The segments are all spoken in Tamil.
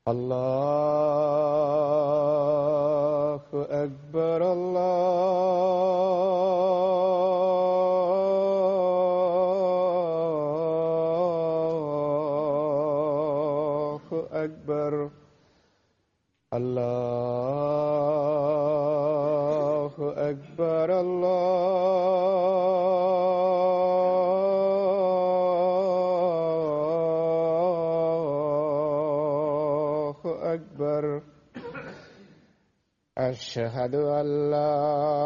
الله أكبر الله أكبر الله أكبر الله أكبر أشهد أن لا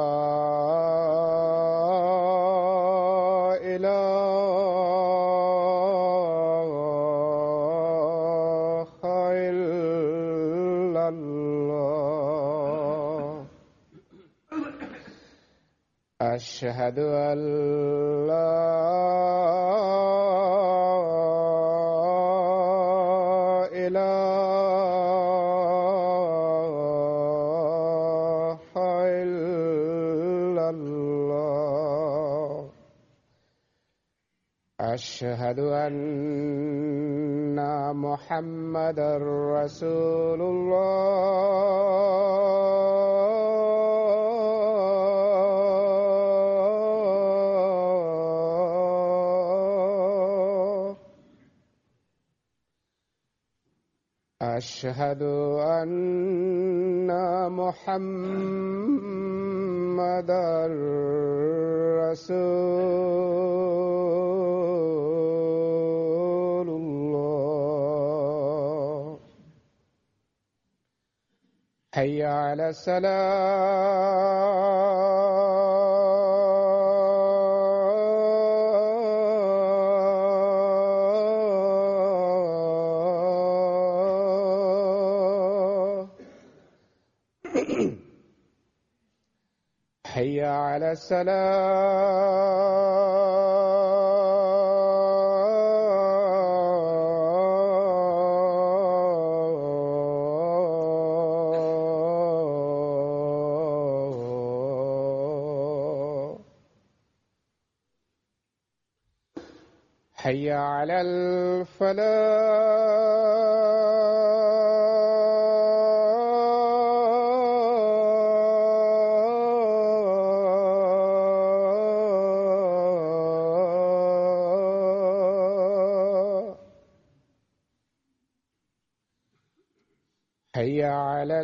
إله إلا الله أشهد أن لا إله إلا الله أشهد أن محمدا رسول الله أشهد أن محمدا رسول الله حي على الصلاة حي على الصلاة حي على الفلاح حي على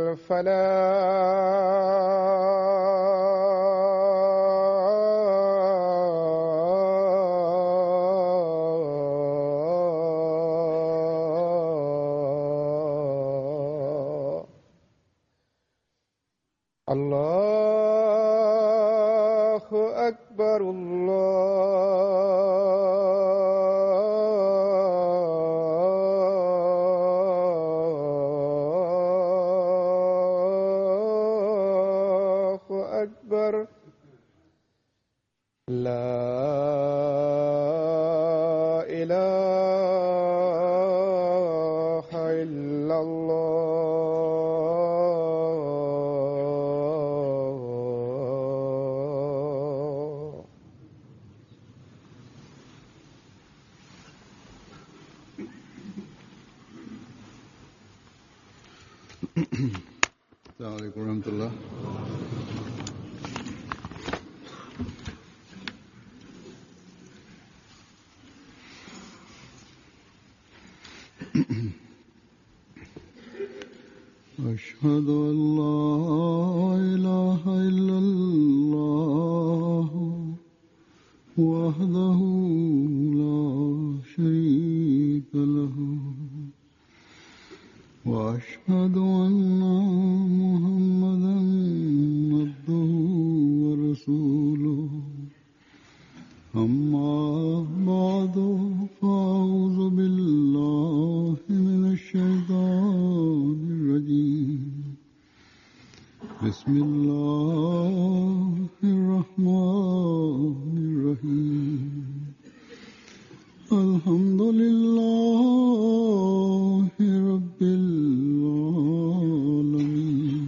الفلاح الله أكبر الله أكبر لا إله إلا الله السلام عليكم ورحمة الله. أشهد أن لا إله إلا الله وحده لا شريك له وأشهد أن محمدا عبده ورسوله أما بعد فأعوذ بالله من الشيطان الرجيم بسم الله الرحمن الرحيم الحمد لله رب العالمين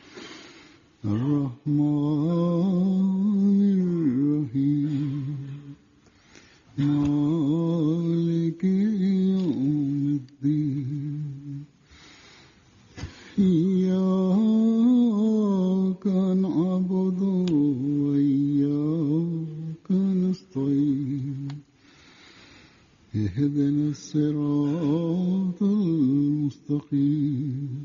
الرحمن الرحيم مالك يوم الدين إياك نعبد وإياك نستعين اهدنا الصراط المستقيم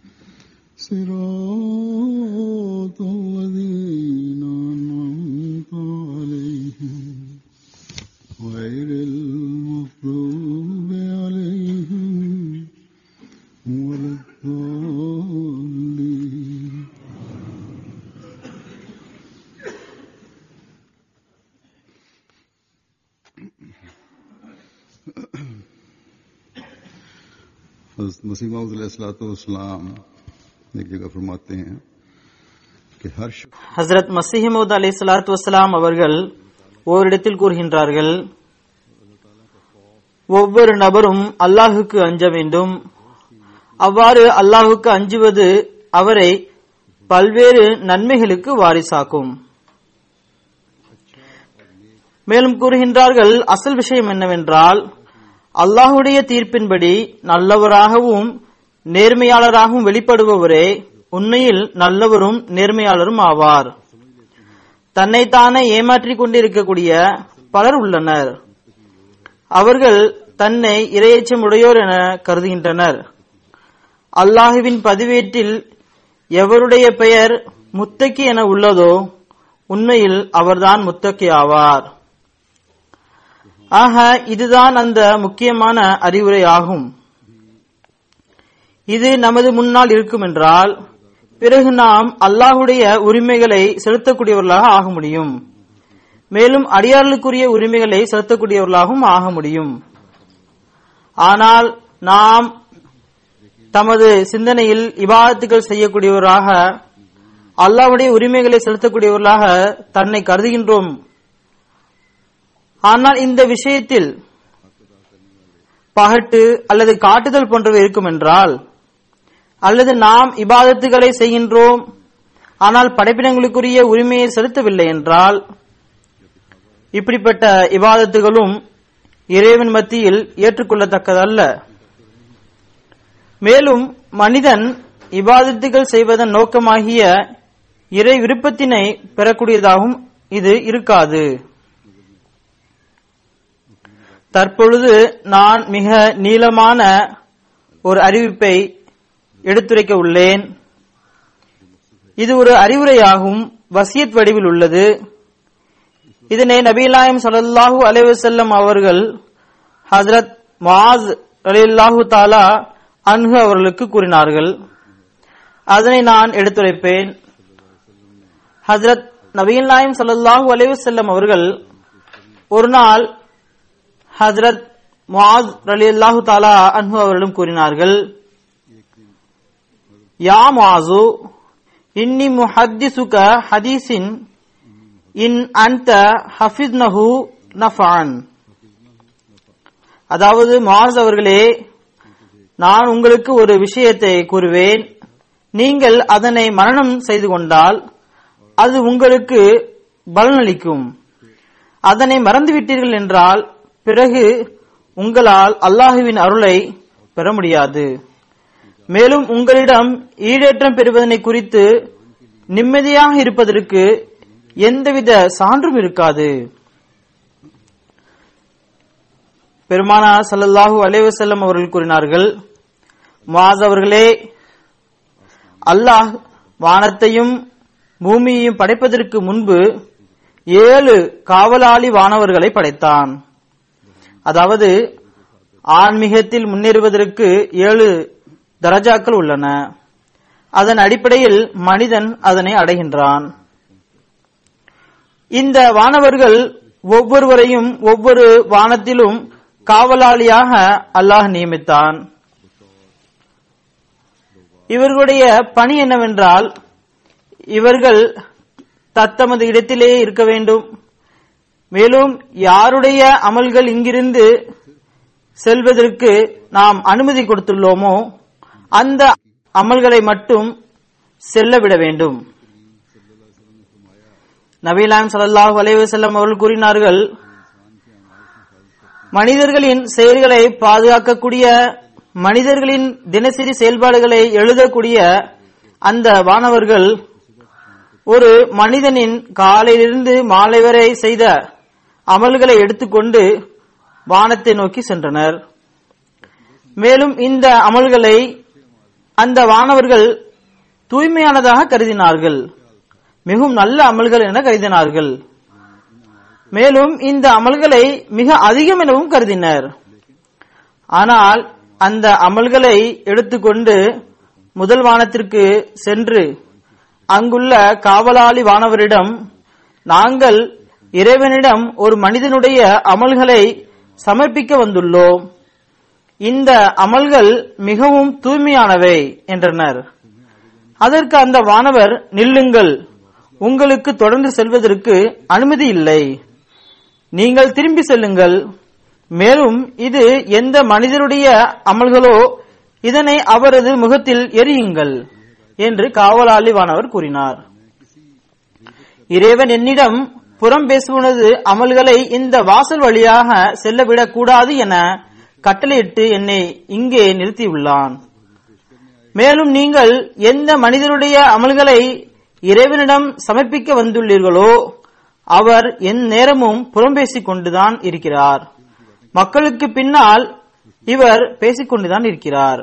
صراط الذين أنعمت عليهم غير المغضوب عليهم ولا الضالين. मसीह मौऊद अलैहिस्सलाम एक जगह फरमाते हैं कि हर ஹஸ்ரத் மஸீஹ் மவ்ஊத் அலைஹிஸ்ஸலாத்து வஸ்ஸலாம் அவர்கள் ஓரிடத்தில் கூறுகின்றார்கள், ஒவ்வொரு நபரும் அல்லாஹுக்கு அஞ்ச வேண்டும். அவ்வாறு அல்லாஹுக்கு அஞ்சுவது அவரை பல்வேறு நன்மைகளுக்கு வாரிசாக்கும். மேலும் கூறுகின்றார்கள், அசல் விஷயம் என்னவென்றால், அல்லாஹுடைய தீர்ப்பின்படி நல்லவராகவும் நேர்மையாளராகவும் வெளிப்படுபவரே உண்மையில் நல்லவரும் நேர்மையாளரும் ஆவார். தன்னைத்தானே ஏமாற்றிக் கொண்டிருக்கக்கூடிய பலர் உள்ளனர். அவர்கள் தன்னை இறையச்சம் உடையோர் என கருதுகின்றனர். அல்லாஹுவின் பதிவேட்டில் எவருடைய பெயர் முத்தக்கி என உள்ளதோ உண்மையில் அவர்தான் முத்தக்கி ஆவார். ஆக இதுதான் அந்த முக்கியமான அறிவுரை ஆகும். இது நமது முன்னால் இருக்கும் என்றால் பிறகு நாம் அல்லாஹுடைய உரிமைகளை செலுத்தக்கூடியவர்களாக ஆக முடியும். மேலும் அடியார்களுக்குரிய உரிமைகளை செலுத்தக்கூடியவர்களாகவும் ஆக முடியும். ஆனால் நாம் தமது சிந்தனையில் இபாதத்துகள் செய்யக்கூடியவராக, அல்லாஹ்வுடைய உரிமைகளை செலுத்தக்கூடியவர்களாக தன்னை கருதுகின்றோம். ஆனால் இந்த விஷயத்தில் பகட்டு அல்லது காட்டுதல் போன்றவை இருக்கும் என்றால், அல்லது நாம் இபாதத்துகளை செய்கின்றோம் ஆனால் படைப்பினங்களுக்குரிய உரிமையை செலுத்தவில்லை என்றால், இப்படிப்பட்ட இபாதத்துகளும் இறைவன் மத்தியில் ஏற்றுக்கொள்ளத்தக்கதல்ல. மேலும் மனிதன் இபாதத்துகள் செய்வதன் நோக்கமாகிய இறை விருப்பத்தினை பெறக்கூடியதாகவும் இது இருக்காது. தற்பொழுது நான் மிக நீளமான ஒரு அறிவிப்பை எடுத்துரைக்க உள்ளேன். இது ஒரு அறிவுரையாகும், வசியத் வடிவில் உள்ளது. இதனை நபிகள் நாயகம் ஸல்லல்லாஹு அலைஹி வஸல்லம் அவர்கள் ஹஜ்ரத் முஆஸ் ரலியல்லாஹு தஆலா அன்ஹு அவர்களுக்கு கூறினார்கள். அதனை நான் எடுத்துரைப்பேன். ஹஜ்ரத் நபிகள் நாயகம் ஸல்லல்லாஹு அலைஹி வஸல்லம் அவர்கள் ஒரு நாள் ஹஜ்ரத் முஆஸ் ரலியல்லாஹு தஆலா அன்ஹு அவர்களிடம் கூறினார்கள், யா முஆஸு இன்னி முஹத்திஸுக ஹதீஸின் இன் அன்த ஹஃபிஸ்னஹு நஃபஅன். அதாவது முஆஸ் அவர்களே, நான் உங்களுக்கு ஒரு விஷயத்தை கூறுவேன். நீங்கள் அதனை மனனம் செய்து கொண்டால் அது உங்களுக்கு பலனளிக்கும். அதனை மறந்துவிட்டீர்கள் என்றால் பிறகு உங்களால் அல்லாஹுவின் அருளை பெற முடியாது. மேலும் உங்களிடம் ஈடேற்றம் பெறுவதனை குறித்து நிம்மதியாக இருப்பதற்கு எந்தவித சான்றும் இருக்காது. பெருமானார் ஸல்லல்லாஹு அலைஹி வஸல்லம் அவர்கள் கூறினார்கள், முஆஸ் அவர்களே, அல்லாஹ் வானத்தையும் பூமியையும் படைப்பதற்கு முன்பு 7 காவலாளி வானவர்களை படைத்தான். அதாவது ஆன்மீகத்தில் முன்னேறுவதற்கு 7 தரஜாக்கள் உள்ளன. அதன் அடிப்படையில் மனிதன் அதனை அடைகின்றான். இந்த வானவர்கள் ஒவ்வொருவரையும் ஒவ்வொரு வானத்திலும் காவலாளியாக அல்லாஹ் நியமித்தான். இவர்களுடைய பணி என்னவென்றால், இவர்கள் தத்தமது இடத்திலேயே இருக்க வேண்டும். மேலும் யாருடைய அமல்கள் இங்கிருந்து செல்வதற்கு நாம் அனுமதி கொடுத்துள்ளோமோ அந்த அமல்களை மட்டும் செல்ல விட வேண்டும். நபிகள் ஸல்லல்லாஹு அலைஹி வஸல்லம் அவர்கள் கூறினார்கள், மனிதர்களின் செயல்களை பாதுகாக்கக்கூடிய மனிதர்களின் தினசரி செயல்பாடுகளை எழுதக்கூடிய அந்த வானவர்கள் ஒரு மனிதனின் காலையிலிருந்து மாலை வரை செய்த அமல்களை எடுத்துக்கொண்டு வானத்தை நோக்கி சென்றனர். மேலும் இந்த அமல்களை அந்த வானவர்கள் தூய்மையானதாக கருதினார்கள், மிகவும் நல்ல அமல்கள் என கருதினார்கள். மேலும் இந்த அமல்களை மிக அதிகம் எனவும் கருதினர். ஆனால் அந்த அமல்களை எடுத்துக்கொண்டு முதல் வானத்திற்கு சென்று அங்குள்ள காவலாளி வானவரிடம், நாங்கள் இறைவனிடம் ஒரு மனிதனுடைய அமல்களை சமர்ப்பிக்க வந்துள்ளோம், இந்த அமல்கள் மிகவும் தூய்மையானவை என்றனர். அதற்கு அந்த வானவர், நில்லுங்கள், உங்களுக்கு தொடர்ந்து செல்வதற்கு அனுமதி இல்லை, நீங்கள் திரும்பி செல்லுங்கள். மேலும் இது எந்த மனிதருடைய அமல்களோ இதனை அவரது முகத்தில் எரியுங்கள் என்று காவலாளி வானவர் கூறினார். இறைவன் என்னிடம் புறம் பேசுவனது அமல்களை இந்த வாசல் வழியாக செல்லவிடக் கூடாது என கட்டளையிட்டு என்னை இங்கே நிறுத்தியுள்ளான். மேலும் நீங்கள் எந்த மனிதருடைய அமல்களை இறைவனிடம் சமர்ப்பிக்க வந்துள்ளீர்களோ அவர் என் நேரமும் புறம் பேசிக் கொண்டுதான் இருக்கிறார். மக்களுக்கு பின்னால் இவர் பேசிக்கொண்டுதான் இருக்கிறார்.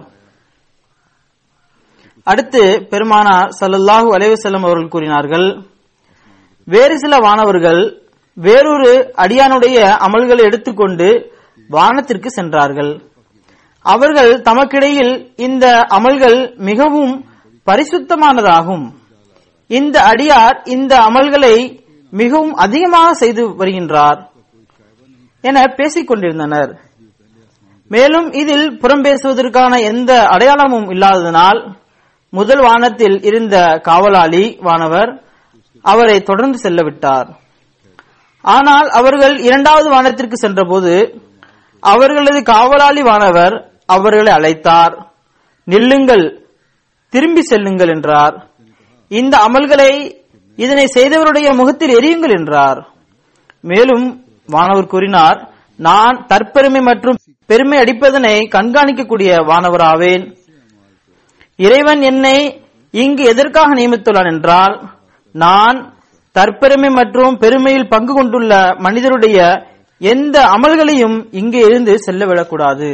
அடுத்து பெருமானார் ஸல்லல்லாஹு அலைஹி வஸல்லம் அவர்கள் கூறினார்கள், வேறு சில வானவர்கள் வேறொரு அடியானுடைய அமல்களை எடுத்துக்கொண்டு வானத்திற்கு சென்றார்கள். அவர்கள் தமக்கிடையில், இந்த அமல்கள் மிகவும் பரிசுத்தமானதாகும், இந்த அடியார் இந்த அமல்களை மிகவும் அதிகமாக செய்து வருகின்றார் என பேசிக் கொண்டிருந்தனர். மேலும் இதில் புறம் பேசுவதற்கான எந்த அடையாளமும் இல்லாததனால் முதல் வானத்தில் இருந்த காவலாளி வானவர் அவரை தொடர்ந்து செல்ல விட்டார். ஆனால் அவர்கள் இரண்டாவது வானத்திற்கு சென்றபோது அவர்களது காவலாளி வானவர் அவர்களை அழைத்தார். நில்லுங்கள், திரும்பி செல்லுங்கள் என்றார். இந்த அமல்களை இதனை செய்தவருடைய முகத்தில் எரியுங்கள் என்றார். மேலும் வானவர் கூறினார், நான் தற்பெருமை மற்றும் பெருமை அடிப்பதனை கண்காணிக்கக்கூடிய வானவராவேன். இறைவன் என்னை இங்கு எதற்காக நியமித்துள்ளான் என்றால், நான் தற்பெருமை மற்றும் பெருமையில் பங்கு கொண்டுள்ள மனிதருடைய எந்த அமல்களையும் இங்கே இருந்து செல்லவிடக்கூடாது.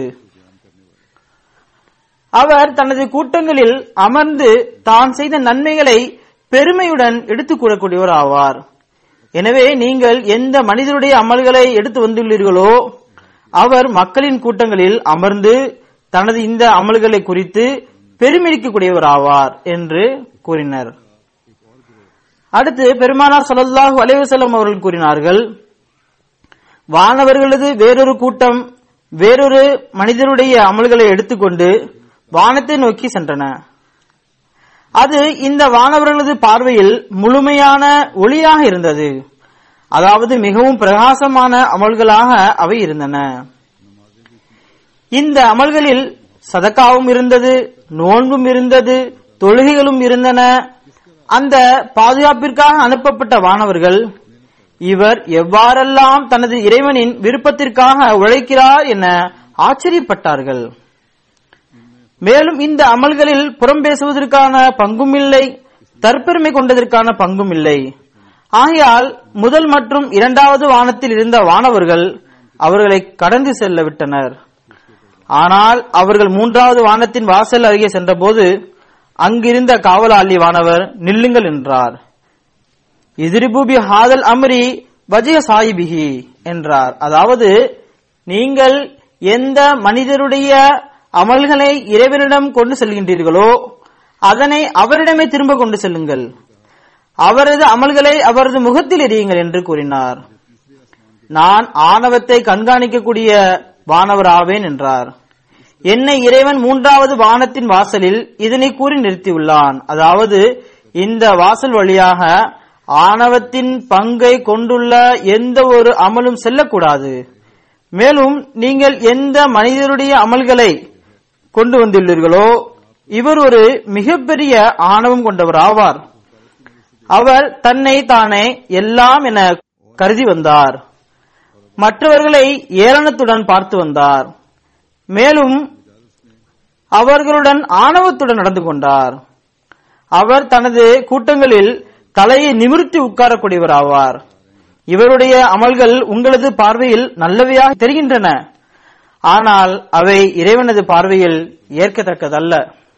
அவர் தனது கூட்டங்களில் அமர்ந்து தான் செய்த நன்மைகளை பெருமையுடன் எடுத்துக் கூறக்கூடியவர் ஆவார். எனவே நீங்கள் எந்த மனிதருடைய அமல்களை எடுத்து வந்துள்ளீர்களோ அவர் மக்களின் கூட்டங்களில் அமர்ந்து தனது இந்த அமல்களை குறித்து பெருமிடிக்கக்கூடியவர் ஆவார் என்று கூறினர். அடுத்து பெருமானார் ஸல்லல்லாஹு அலைஹி வஸல்லம் அவர்கள் கூறினார்கள், வானவர்களது வேறொரு கூட்டம் வேறொரு மனிதருடைய அமல்களை எடுத்துக்கொண்டு வானத்தை நோக்கி சென்றன. அது இந்த வானவர்களது பார்வையில் முழுமையான ஒளியாக இருந்தது, அதாவது மிகவும் பிரகாசமான அமல்களாக அவை இருந்தன. இந்த அமல்களில் சதகாவும் இருந்தது, நோன்பும் இருந்தது, தொழுகைகளும் இருந்தன. அந்த பாதுகாப்பிற்காக அனுப்பப்பட்ட வானவர்கள் இவர் எவ்வாறெல்லாம் தனது இறைவனின் விருப்பத்திற்காக உழைக்கிறார் என ஆச்சரியப்பட்டார்கள். மேலும் இந்த அமல்களில் புறம் பேசுவதற்கான பங்கும் இல்லை, தற்பெருமை கொண்டதற்கான பங்கும் இல்லை. ஆகையால் முதல் மற்றும் இரண்டாவது வானத்தில் இருந்த வானவர்கள் அவர்களை கடந்து செல்ல விட்டனர். ஆனால் அவர்கள் மூன்றாவது வானத்தின் வாசல் அருகே சென்றபோது அங்கிருந்த காவலாளி வானவர் நில்லுங்கள் என்றார். இத்ரிபு பி ஹாதல் அம்ரி வஜ்ஹ சாயிபிஹி என்றார். அதாவது, நீங்கள் எந்த மனிதருடைய அமல்களை இறைவனிடம் கொண்டு செல்கின்றீர்களோ அதனை அவரிடமே திரும்ப கொண்டு செல்லுங்கள், அவரது அமல்களை அவரது முகத்தில் எரியுங்கள் என்று கூறினார். நான் ஆணவத்தை கண்காணிக்கக்கூடிய வானவராவேன் என்றார். என்னை இறைவன் மூன்றாவது வானத்தின் வாசலில் இதனை கூறி நிறுத்தியுள்ளான். அதாவது, இந்த வாசல் வழியாக ஆணவத்தின் பங்கை கொண்டுள்ள எந்த ஒரு அமலும் செல்லக்கூடாது. மேலும் நீங்கள் எந்த மனிதருடைய அமல்களை கொண்டு வந்துள்ளீர்களோ இவர் ஒரு மிகப்பெரிய ஆணவம் கொண்டவர் ஆவார். அவர் தன்னை தானே எல்லாம் என கருதி வந்தார், மற்றவர்களை ஏளனத்துடன் பார்த்து வந்தார். மேலும் அவர்களுடன் ஆணவத்துடன் நடந்து கொண்டார். அவர் தனது கூட்டங்களில் தலையை நிமிர்த்தி உட்காரக்கூடியவர் ஆவார். இவருடைய அமல்கள் உங்களது பார்வையில் நல்லவையாக தெரிகின்றன, ஆனால் அவை இறைவனது பார்வையில் ஏற்கத்தக்கதல்ல.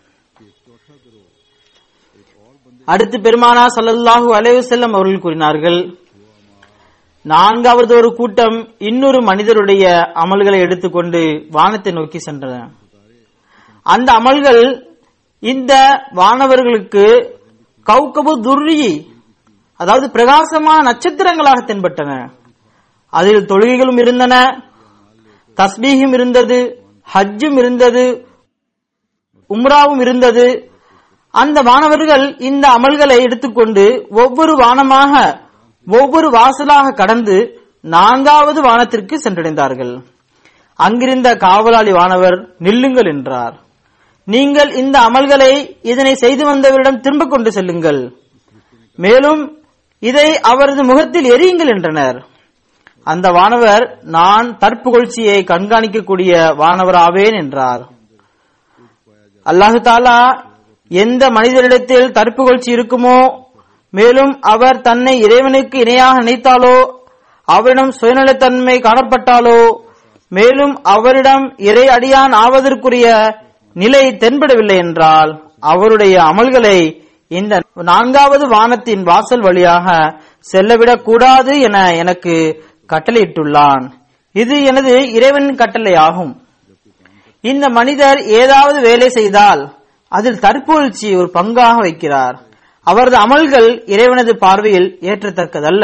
அடுத்து பெருமானா ஸல்லல்லாஹு அலைஹி வஸல்லம் அவர்கள் கூறினார்கள், நான்காவது ஒரு கூட்டம் இன்னொரு மனிதருடைய அமல்களை எடுத்துக்கொண்டு வானத்தை நோக்கி சென்றன. அந்த அமல்கள் இந்த வானவர்களுக்கு கௌகபு துர்ரி, அதாவது பிரகாசமான நட்சத்திரங்களாக தென்பட்டன. அதில் தொழுகைகளும் இருந்தன, தஸ்பீஹும் இருந்தது, ஹஜ்ஜும் இருந்தது, உம்ராவும் இருந்தது. அந்த வானவர்கள் இந்த அமல்களை எடுத்துக்கொண்டு ஒவ்வொரு வானமாக ஒவ்வொரு வாசலாக கடந்து நான்காவது வானத்திற்கு சென்றடைந்தார்கள். அங்கிருந்த காவலாளி வானவர் நில்லுங்கள் என்றார். நீங்கள் இந்த அமல்களை இதனை செய்து வந்தவரிடம் திரும்ப கொண்டு செல்லுங்கள், மேலும் இதை அவரது முகத்தில் எரியுங்கள் என்றனர். அந்த வானவர், நான் தற்புகழ்ச்சியை கண்காணிக்கக்கூடிய வானவர் ஆவேன் என்றார். அல்லாஹு தாலா எந்த மனிதரிடத்தில் தற்புகழ்ச்சி இருக்குமோ, மேலும் அவர் தன்னை இறைவனுக்கு இணையாக நினைத்தாலோ, அவரிடம் சுயநலத்தன்மை காணப்பட்டாலோ, மேலும் அவரிடம் இறை அடியான் ஆவதற்குரிய நிலை தென்படவில்லை என்றால் அவருடைய அமல்களை இந்த நான்காவது வானத்தின் வாசல் வழியாக செல்லவிடக் கூடாது என எனக்கு கட்டளையிட்டுள்ளான். இது எனது இறைவனின் கட்டளை ஆகும். இந்த மனிதர் ஏதாவது வேலை செய்தால் அதில் தற்புகழ்ச்சி ஒரு பங்காக வைக்கிறார். அவரது அமல்கள் இறைவனது பார்வையில் ஏற்றத்தக்கதல்ல.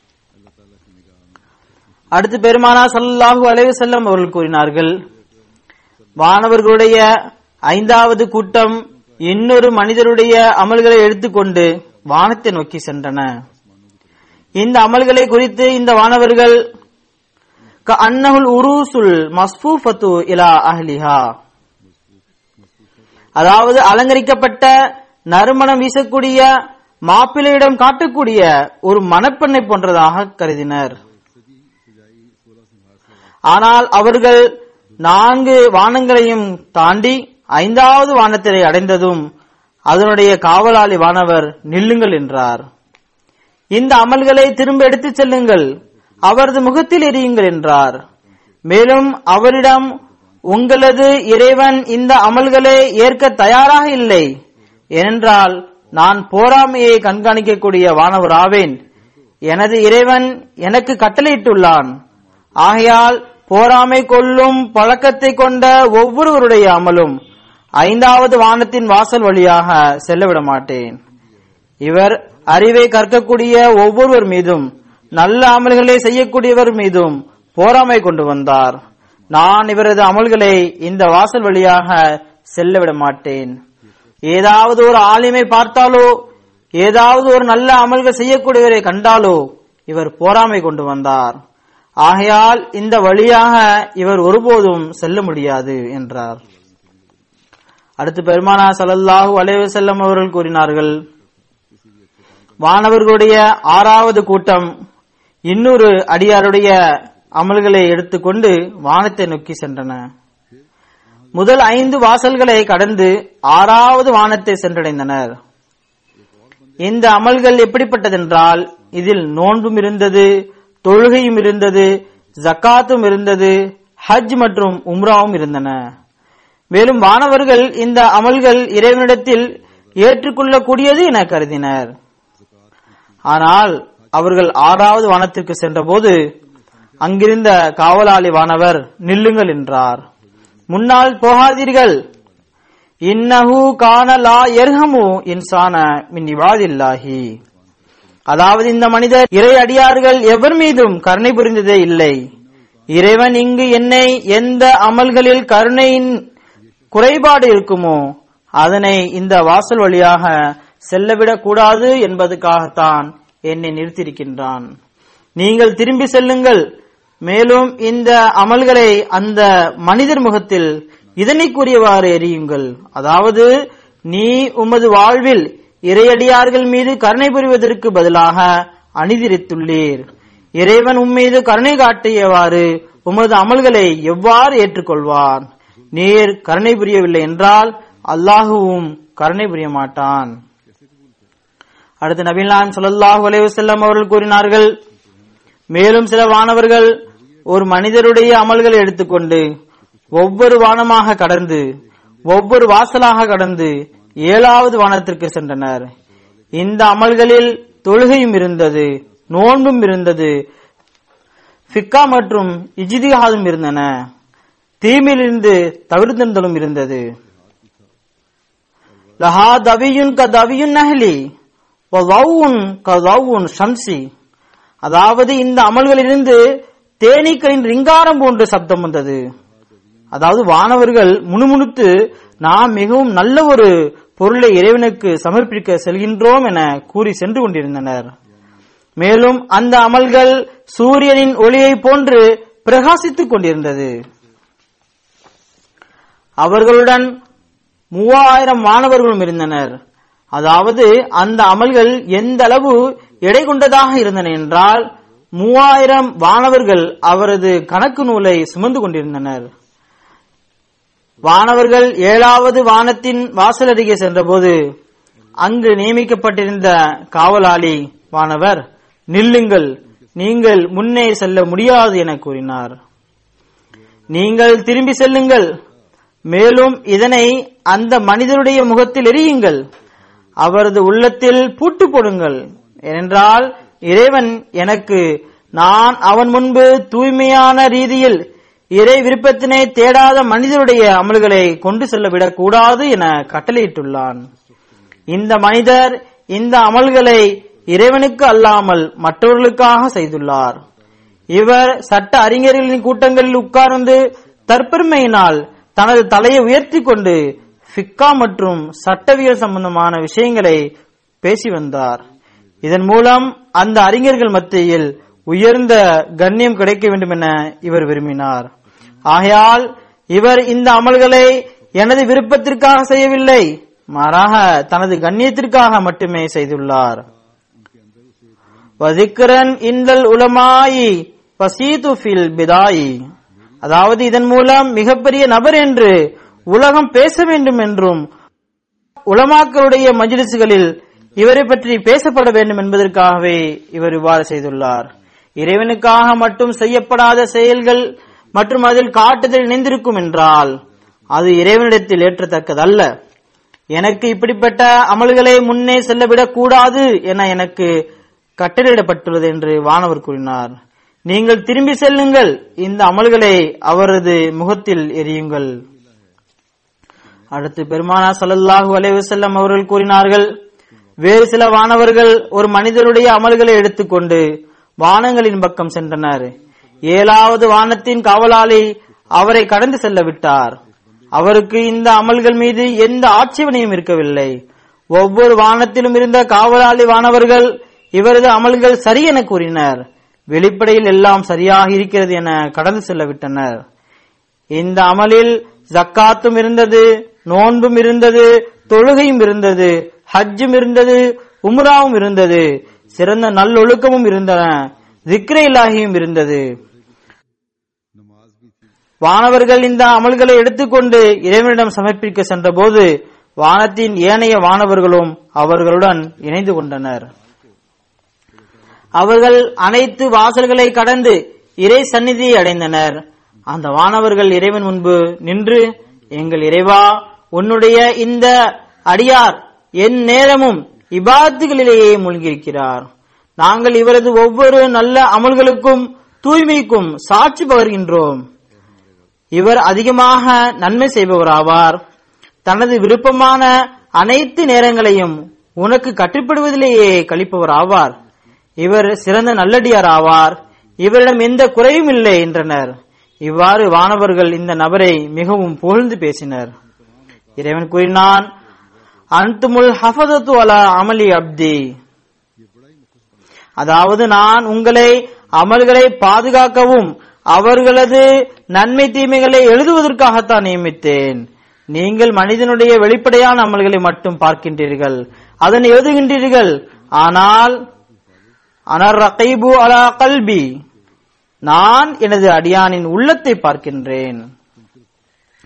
அடுத்து பெருமானா ஸல்லல்லாஹு அலைஹி வஸல்லம் அவர்கள் கூறினார்கள், வானவர்களுடைய ஐந்தாவது கூட்டம் இன்னொரு மனிதருடைய அமல்களை எடுத்துக்கொண்டு வானத்தை நோக்கி சென்றன. இந்த அமல்களை குறித்து இந்த வானவர்கள் கஅன்னஹுல் உருசுல் மஸ்ஃபூஃபத்து இலா அஹ்லிஹா, அதாவது அலங்கரிக்கப்பட்ட நறுமணம் வீசக்கூடிய மாப்பிள்ளையிடம் காட்டக்கூடிய ஒரு மணப்பெண்ணை போன்றதாக கருதினர். ஆனால் அவர்கள் 4 வானங்களையும் தாண்டி 5வது வானத்தை அடைந்ததும் அதனுடைய காவலாளி வானவர் நில்லுங்கள் என்றார். இந்த அமல்களை திரும்ப எடுத்துச் செல்லுங்கள், அவரது முகத்தில் எரியுங்கள் என்றார். மேலும் அவரிடம், உங்களது இறைவன் இந்த அமல்களை ஏற்க தயாராக இல்லை, ஏனென்றால் நான் போராமையை கண்காணிக்கக்கூடிய வானவர் ஆவேன். எனது இறைவன் எனக்கு கட்டளையிட்டுள்ளான். ஆகையால் போராமை கொள்ளும் பழக்கத்தை கொண்ட ஒவ்வொருவருடைய அமலும் 5வது வானத்தின் வாசல் வழியாக செல்லவிட மாட்டேன். இவர் அறிவை கற்கக்கூடிய ஒவ்வொருவர் மீதும் நல்ல அமல்களை செய்யக்கூடியவர் மீதும் போராமை கொண்டு வந்தார். நான் இவரது அமல்களை இந்த வாசல் வழியாக செல்லவிட மாட்டேன். ஏதாவது ஒரு ஆலிமை பார்த்தாலோ, ஏதாவது ஒரு நல்ல அமல்கள் செய்யக்கூடியவரை கண்டாலோ இவர் போராமை கொண்டு வந்தார். ஆகையால் இந்த வழியாக இவர் ஒருபோதும் செல்ல முடியாது என்றார். அடுத்து பெருமானா ஸல்லல்லாஹு அலைஹி வஸல்லம் அவர்கள் கூறினார்கள், வானவர்களுடைய 6வது கூட்டம் இன்னொரு அடியாருடைய அமல்களை எடுத்துக்கொண்டு வானத்தை நோக்கி சென்றன. முதல் 5 வாசல்களை கடந்து 6வது வானத்தை சென்றடைந்தனர். இந்த அமல்கள் எப்படிப்பட்டதென்றால், இதில் நோன்பும் இருந்தது, தொழுகையும் இருந்தது, ஜக்காத்தும் இருந்தது, ஹஜ் மற்றும் உம்ராவும் இருந்தன. மேலும் வானவர்கள் இந்த அமல்கள் இறைவனிடத்தில் ஏற்றுக்கொள்ளக்கூடியது என கருதினர். ஆனால் அவர்கள் 6வது வானத்திற்கு சென்றபோது அங்கிருந்த காவலாளி வானவர் நில்லுங்கள் என்றார். முன்னால் போகாதீர்கள், இன்னஹு கான லா யர்ஹமு இன்சான மின் இபாதில்லாஹி, அதாவது இந்த மனிதர் இறை அடியார்கள் எவர் மீதும் கருணை புரிந்ததே இல்லை. இறைவன் இங்கு என்னை எந்த அமல்களில் கருணையின் குறைபாடு இருக்குமோ அதனை இந்த வாசல் வழியாக செல்லவிடக் கூடாது என்பதற்காகத்தான் என்னை நிறுத்தியிருக்கின்றான். நீங்கள் திரும்பி செல்லுங்கள், மேலும் இந்த அமல்களை அந்த மனிதர் முகத்தில் இதனைக்குரியவாறு எரியுங்கள். அதாவது, நீ உமது வாழ்வில் இறையடியார்கள் மீது கருணை புரிவதற்கு பதிலாக அநீதிரித்துள்ளீர். இறைவன் உம்மீது கருணை காட்டியவாறு உமது அமல்களை எவ்வாறு ஏற்றுக்கொள்வான்? நீர் கருணை புரியவில்லை என்றால் அல்லாஹுவும் கருணை புரிய மாட்டான். அடுத்து நபிகள் ஸல்லல்லாஹு அலைஹி வஸல்லம் அவர்கள் கூறினார்கள், மேலும் சில வானவர்கள் ஒரு மனிதருடைய அமல்களை எடுத்துக்கொண்டு ஒவ்வொரு வானமாக கடந்து ஒவ்வொரு வாசலாக கடந்து 7வது வானத்திற்கு சென்றனர். இந்த அமல்களில் தொழுகையும் இருந்தது, நோன்பும் இருந்தது, ஃபிக்கா மற்றும் இஜ்திஹாதும் இருந்தன, தீமையிலிருந்து தவிர்த்தலும் இருந்தது. லஹா தவியுன் கதவியுன் நஹ்லி வதவுன் கதவுன் ஷம்சி. அதாவது இந்த அமல்களிலிருந்து தேனீக்களின் ரிங்காரம் போன்ற சப்தம் வந்தது. அதாவது வானவர்கள் முணுமுணுத்து நாம் மிகவும் நல்ல ஒரு பொருளை இறைவனுக்கு சமர்ப்பிக்க செல்கின்றோம் என கூறி சென்று கொண்டிருந்தனர். மேலும் அந்த அமல்கள் சூரியனின் ஒளியை போன்று பிரகாசித்துக் கொண்டிருந்தது. அவர்களுடன் 3000 மாணவர்களும் இருந்தனர். அதாவது அந்த அமல்கள் எந்த அளவு எடை கொண்டதாக இருந்தன என்றால் 3000 வானவர்கள் அவரது கணக்கு நூலை சுமந்து கொண்டிருந்தனர். வானவர்கள் 7வது வானத்தின் வாசல் அருகே சென்றபோது அங்கு நியமிக்கப்பட்டிருந்த காவலாளி வானவர், நில்லுங்கள், நீங்கள் முன்னே செல்ல முடியாது என கூறினார். நீங்கள் திரும்பி செல்லுங்கள், மேலும் இதனை அந்த மனிதனுடைய முகத்தில் எறியுங்கள், அவரது உள்ளத்தில் பூட்டு போடுங்கள். ஏனென்றால் இறைவன் எனக்கு நான் அவன் முன்பு தூய்மையான ரீதியில் இறை விருப்பத்தினை தேடாத மனிதருடைய அமல்களை கொண்டு செல்ல விடக்கூடாது என கட்டளையிட்டுள்ளான். இந்த மனிதர் இந்த அமல்களை இறைவனுக்கு அல்லாமல் மற்றவர்களுக்காக செய்துள்ளார். இவர் சட்ட அறிஞர்களின் கூட்டங்களில் உட்கார்ந்து தற்பெருமையினால் தனது தலையை உயர்த்தி கொண்டு ஃபிக்கா மற்றும் சட்டவியல் சம்பந்தமான விஷயங்களை பேசி வந்தார். இதன் மூலம் அந்த அறிஞர்கள் மத்தியில் உயர்ந்த கண்ணியம் கிடைக்க வேண்டும் என இவர் விரும்பினார். ஆகையால் இவர் இந்த அமல்களை எனது விருப்பத்திற்காக செய்யவில்லை, மாறாக தனது கண்ணியத்திற்காக மட்டுமே செய்துள்ளார். வதிக்ரன் இந்தல் உலமாயி பசீது ஃபில் பிதாயி. அதாவது இதன் மூலம் மிகப்பெரிய நபர் என்று உலகம் பேச வேண்டும் என்றும் உலமாக்களுடைய மஜ்லிஸ்களில் இவரை பற்றி பேசப்பட வேண்டும் என்பதற்காகவே இவர் இவ்வாறு செய்துள்ளார். இறைவனுக்காக மட்டும் செய்யப்படாத செயல்கள் மற்றும் அதில் காட்டுதல் இணைந்திருக்கும் என்றால் அது இறைவனிடத்தில் ஏற்றத்தக்கதல்ல. எனக்கு இப்படிப்பட்ட அமல்களை முன்னே செல்லவிடக் கூடாது என எனக்கு கட்டளையிடப்பட்டுள்ளது என்று வானவர் கூறினார். நீங்கள் திரும்பி செல்லுங்கள், இந்த அமல்களை அவரது முகத்தில் எரியுங்கள். அடுத்து பெருமானார் ஸல்லல்லாஹு அலைஹி வஸல்லம் அவர்கள் கூறினார்கள், வேறு சில வானவர்கள் ஒரு மனிதனுடைய அமல்களை எடுத்துக்கொண்டு வானங்களின் பக்கம் சென்றனர். 7வது வானத்தின் காவலாளி அவரை கடந்து செல்ல விட்டார். அவருக்கு இந்த அமல்கள் மீது எந்த ஆட்சேபனையும் இருக்கவில்லை. ஒவ்வொரு வானத்திலும் இருந்த காவலாளி வானவர்கள் இவரது அமல்கள் சரி என கூறினர். வெளிப்படையில் எல்லாம் சரியாக இருக்கிறது என கடந்து செல்ல விட்டனர். இந்த அமலில் ஜக்காத்தும் இருந்தது, நோன்பும் இருந்தது, தொழுகையும் இருந்தது, ஹஜ்ஜும் இருந்தது, உம்ராவும் இருந்தது, சிறந்த நல்லொழுக்கமும் இருந்தன, திக்ரே இலாஹியும் இருந்தது. வானவர்கள் இந்த அமல்களை எடுத்துக்கொண்டு இறைவனிடம் சமர்ப்பிக்க சென்ற போது வானத்தின் ஏனைய வானவர்களும் அவர்களுடன் இணைந்து கொண்டனர். அவர்கள் அனைத்து வாசல்களை கடந்து இறை சந்நிதியை அடைந்தனர். அந்த வானவர்கள் இறைவன் முன்பு நின்று, எங்கள் இறைவா, உன்னுடைய இந்த அடியார் என் நேரமும் இபாதத்துகளிலேயே மூழ்கியிருக்கிறார். நாங்கள் இவரது ஒவ்வொரு நல்ல அமல்களுக்கும் தூய்மைக்கும் சாட்சி பகர்கின்றோம். இவர் அதிகமாக நன்மை செய்பவராவார். தனது விருப்பமான அனைத்து நேரங்களையும் உனக்கு கட்டுப்படுவதிலேயே கழிப்பவர் ஆவார். இவர் சிறந்த நல்லடியார் ஆவார். இவரிடம் எந்த குறையும் இல்லை என்றனர். இவ்வாறு வானவர்கள் இந்த நபரை மிகவும் புகழ்ந்து பேசினர். இறைவன் கூறினான், அன்துமுல் ஹஃபதத்து அலா அமலி அப்தி. அதாவது நான் உங்களை அமல்களை பாதுகாக்கவும் அவர்களது நன்மை தீமைகளை எழுதுவதற்காகத்தான் நியமித்தேன். நீங்கள் மனிதனுடைய வெளிப்படையான அமல்களை மட்டும் பார்க்கின்றீர்கள், அதனை எழுதுகின்றீர்கள். ஆனால் அனர் ரகைபு அலா கல்பி, நான் எனது அடியானின் உள்ளத்தை பார்க்கின்றேன்.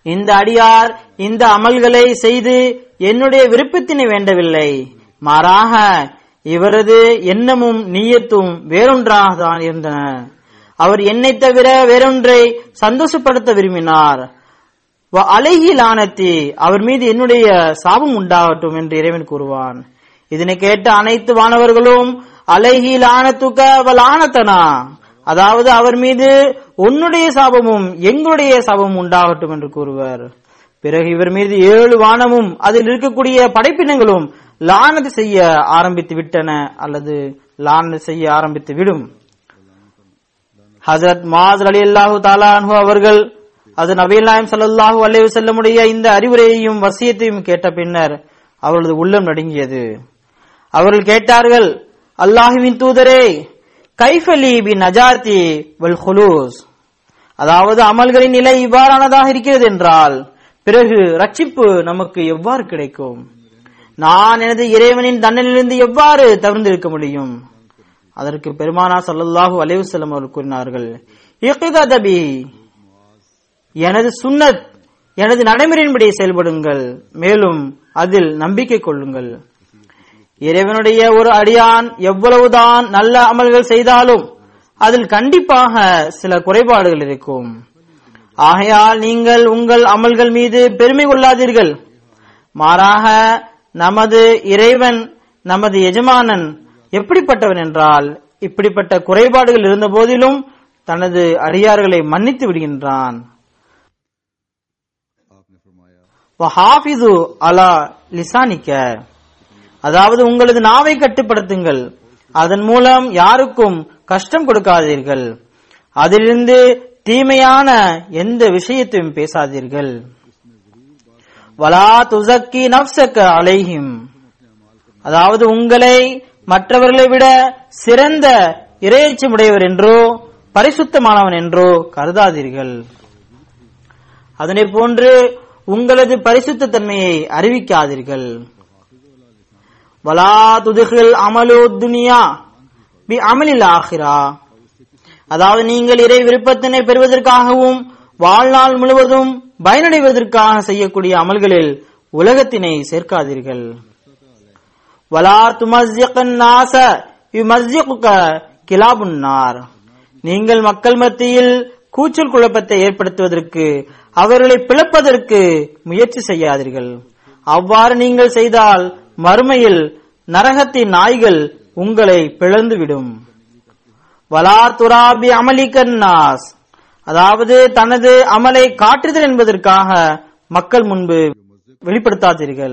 இந்த அடியார் இந்த அமல்களை செய்து என்னுடைய விருப்பத்தினை வேண்டவில்லை, மாறாக இவரது எண்ணமும் நீயத்தும் வேறொன்றாக தான் இருந்தன. அவர் என்னை தவிர வேறொன்றை சந்தோஷப்படுத்த விரும்பினார். அலைஹி லானத்தி, அவர் மீது என்னுடைய சாபம் உண்டாகட்டும் என்று இறைவன் கூறுவான். இதனை கேட்ட அனைத்து வானவர்களும் அலைஹி லானத்துக வலானத்தனா, அதாவது அவர் மீது உன்னுடைய சாபமும் எங்களுடைய சாபமும் உண்டாகட்டும் என்று கூறுவர். பிறகு இவர் மீது 7 வானமும் அதில் இருக்கக்கூடிய படைப்பினங்களும் லானத் செய்ய ஆரம்பித்து விட்டன அல்லது லானத் செய்ய ஆரம்பித்து விடும். ஹஜ்ரத் முஆஸ் ரலியல்லாஹு தஆலா அன்ஹு அவர்கள் அது நபிகள் நாயகம் ஸல்லல்லாஹு அலைஹி வஸல்லமுடைய இந்த அறிவுரையையும் வசியத்தையும் கேட்ட பின்னர் அவர்களது உள்ளம் நடுங்கியது. அவர்கள் கேட்டார்கள், அல்லாஹ்வின் தூதரே, கைஃபலி பி நஜாத்தி வல் குலூஸ், அதாவது அமல்களின் நிலை இவ்வாறானதாக இருக்கிறது என்றால் பிறகு ரட்சிப்பு நமக்கு எவ்வாறு கிடைக்கும்? நான் எனது இறைவனின் தண்டனையிலிருந்து எவ்வாறு தவிர்ந்திருக்க முடியும்? அதற்கு பெருமானார் ஸல்லல்லாஹு அலைஹி வஸல்லம் அவர்கள் கூறினார்கள், இக்ததபி, எனது சுன்னத், எனது நடைமுறையின்படி செயல்படுங்கள், மேலும் அதில் நம்பிக்கை கொள்ளுங்கள். இறைவனுடைய ஒரு அடியான் எவ்வளவுதான் நல்ல அமல்கள் செய்தாலும் அதில் கண்டிப்பாக சில குறைபாடுகள் இருக்கும். ஆகையால் நீங்கள் உங்கள் அமல்கள் மீது பெருமை கொள்ளாதீர்கள். மாறாக நமது இறைவன், நமது எஜமானன் எப்படிப்பட்டவன் என்றால், இப்படிப்பட்ட குறைபாடுகள் இருந்த போதிலும் தனது அடியார்களை மன்னித்து விடுகின்றான். வஹாஃபிது அலா லிசானிக்க, அதாவது உங்களது நாவை கட்டுப்படுத்துங்கள், அதன் மூலம் யாருக்கும் கஷ்டம் கொடுக்காதீர்கள், அதிலிருந்து தீமையான எந்த விஷயத்தையும் பேசாதீர்கள். வலா துஸக்கி நஃப்ஸக அலைஹிம், அதாவது உங்களை மற்றவர்களை விட சிறந்த இறையச்சமுடையவர் என்றோ பரிசுத்தமானவன் என்றோ கருதாதீர்கள். அதனை போன்று உங்களது பரிசுத்த தன்மையை அறிவிக்காதீர்கள். வலா துதுகில் அமலு துனியா பி அமலில் ஆஹிரா, அதாவது நீங்கள் இறை விருப்பத்தினை பெறுவதற்காகவும் வாழ்நாள் முழுவதும் பயனடைவதற்காக செய்யக்கூடிய அமல்களில் உலகத்தினை சேர்க்காதீர்கள். வலா துமஸ்ஸிகன் நாஸ யுமஸ்ஸிகுக கிலாபுன் நார், நீங்கள் மக்கள் மத்தியில் கூச்சல் குழப்பத்தை ஏற்படுத்துவதற்கு, அவர்களை பிளப்பதற்கு முயற்சி செய்யாதீர்கள். அவ்வாறு நீங்கள் செய்தால் மறுமையில் நரகத்தின் நாய்கள் உங்களை பிளந்துவிடும். வலா துராபி அமலிகன் நாஸ், அதாவது தனது அமலை காட்டுதல் என்பதற்காக மக்கள் முன்பு வெளிப்படுத்தாதீர்கள்.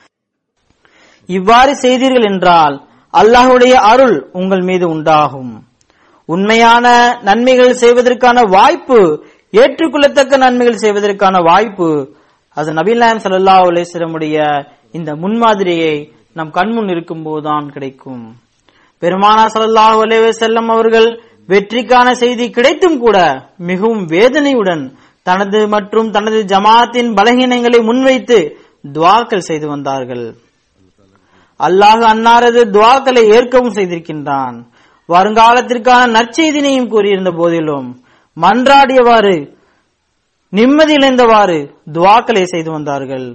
இவ்வாறு செய்தீர்கள் என்றால் அல்லாஹ்வுடைய அருள் உங்கள் மீது உண்டாகும். உண்மையான நன்மைகள் செய்வதற்கான வாய்ப்பு, ஏற்றுக்கொள்ளத்தக்க நன்மைகள் செய்வதற்கான வாய்ப்பு அது நபிகள் நாயகம் ஸல்லல்லாஹு அலைஹி வஸல்லம் உடைய இந்த முன்மாதிரியை நம் கண்முன் இருக்கும் போதுதான் கிடைக்கும். பெருமானார் ஸல்லல்லாஹு அலைஹி வஸல்லம் அவர்கள் வெற்றிக்கான செய்தி கிடைத்தும் கூட மிகவும் வேதனையுடன் தனது மற்றும் தனது ஜமாத்தின் பலகீனங்களை முன்வைத்து துஆக்கள் செய்து வந்தார்கள். அல்லாஹ் அன்னாரது துஆக்களை ஏற்கவும் செய்திருக்கின்றான். வருங்காலத்திற்கான நற்செய்தினையும் கூறியிருந்த போதிலும் மன்றாடியவாறு, நிம்மதியிழந்தவாறு துஆக்களை செய்து வந்தார்கள்.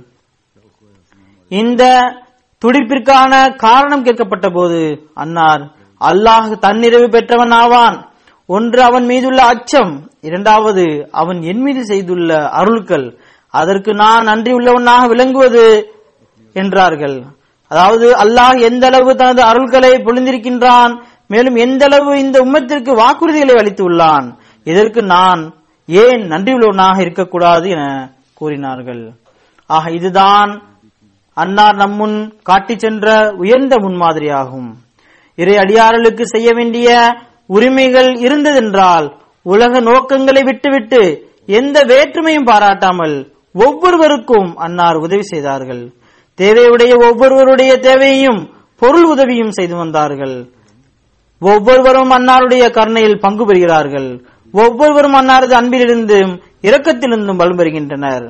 இந்த துடிப்பிற்கான காரணம் கேட்கப்பட்ட போது அன்னார், அல்லாஹ் தன்னிறைவு பெற்றவன் ஆவான். ஒன்று அவன் மீதுள்ள அச்சம், இரண்டாவது அவன் என் மீது செய்துள்ள அருள்கள், அதற்கு நான் நன்றி உள்ளவனாக விளங்குவது என்றார்கள். அதாவது அல்லாஹ் எந்த அளவு தனது அருள்களை பொழிந்திருக்கின்றான், மேலும் எந்த அளவு இந்த உம்மத்திற்கு வாக்குறுதிகளை அளித்துள்ளான், இதற்கு நான் ஏன் நன்றி உள்ளவனாக இருக்கக்கூடாது என கூறினார்கள். ஆக இதுதான் அன்னார் நம்முன் காட்டி சென்ற உயர்ந்த முன்மாதிரியாகும். இறை அடியார்களுக்கு செய்ய வேண்டிய உரிமைகள் இருந்ததென்றால் உலக நோக்கங்களை விட்டுவிட்டு எந்த வேற்றுமையும் பாராட்டாமல் ஒவ்வொருவருக்கும் அன்னார் உதவி செய்தார்கள். தேவையுடைய ஒவ்வொருவருடைய தேவையையும் பொருள் உதவியும் செய்து வந்தார்கள். ஒவ்வொருவரும் அன்னாருடைய கருணையில் பங்கு பெறுகிறார்கள். ஒவ்வொருவரும் அன்னாரது அன்பிலிருந்தும் இரக்கத்திலிருந்தும் பலம் பெறுகின்றனர்.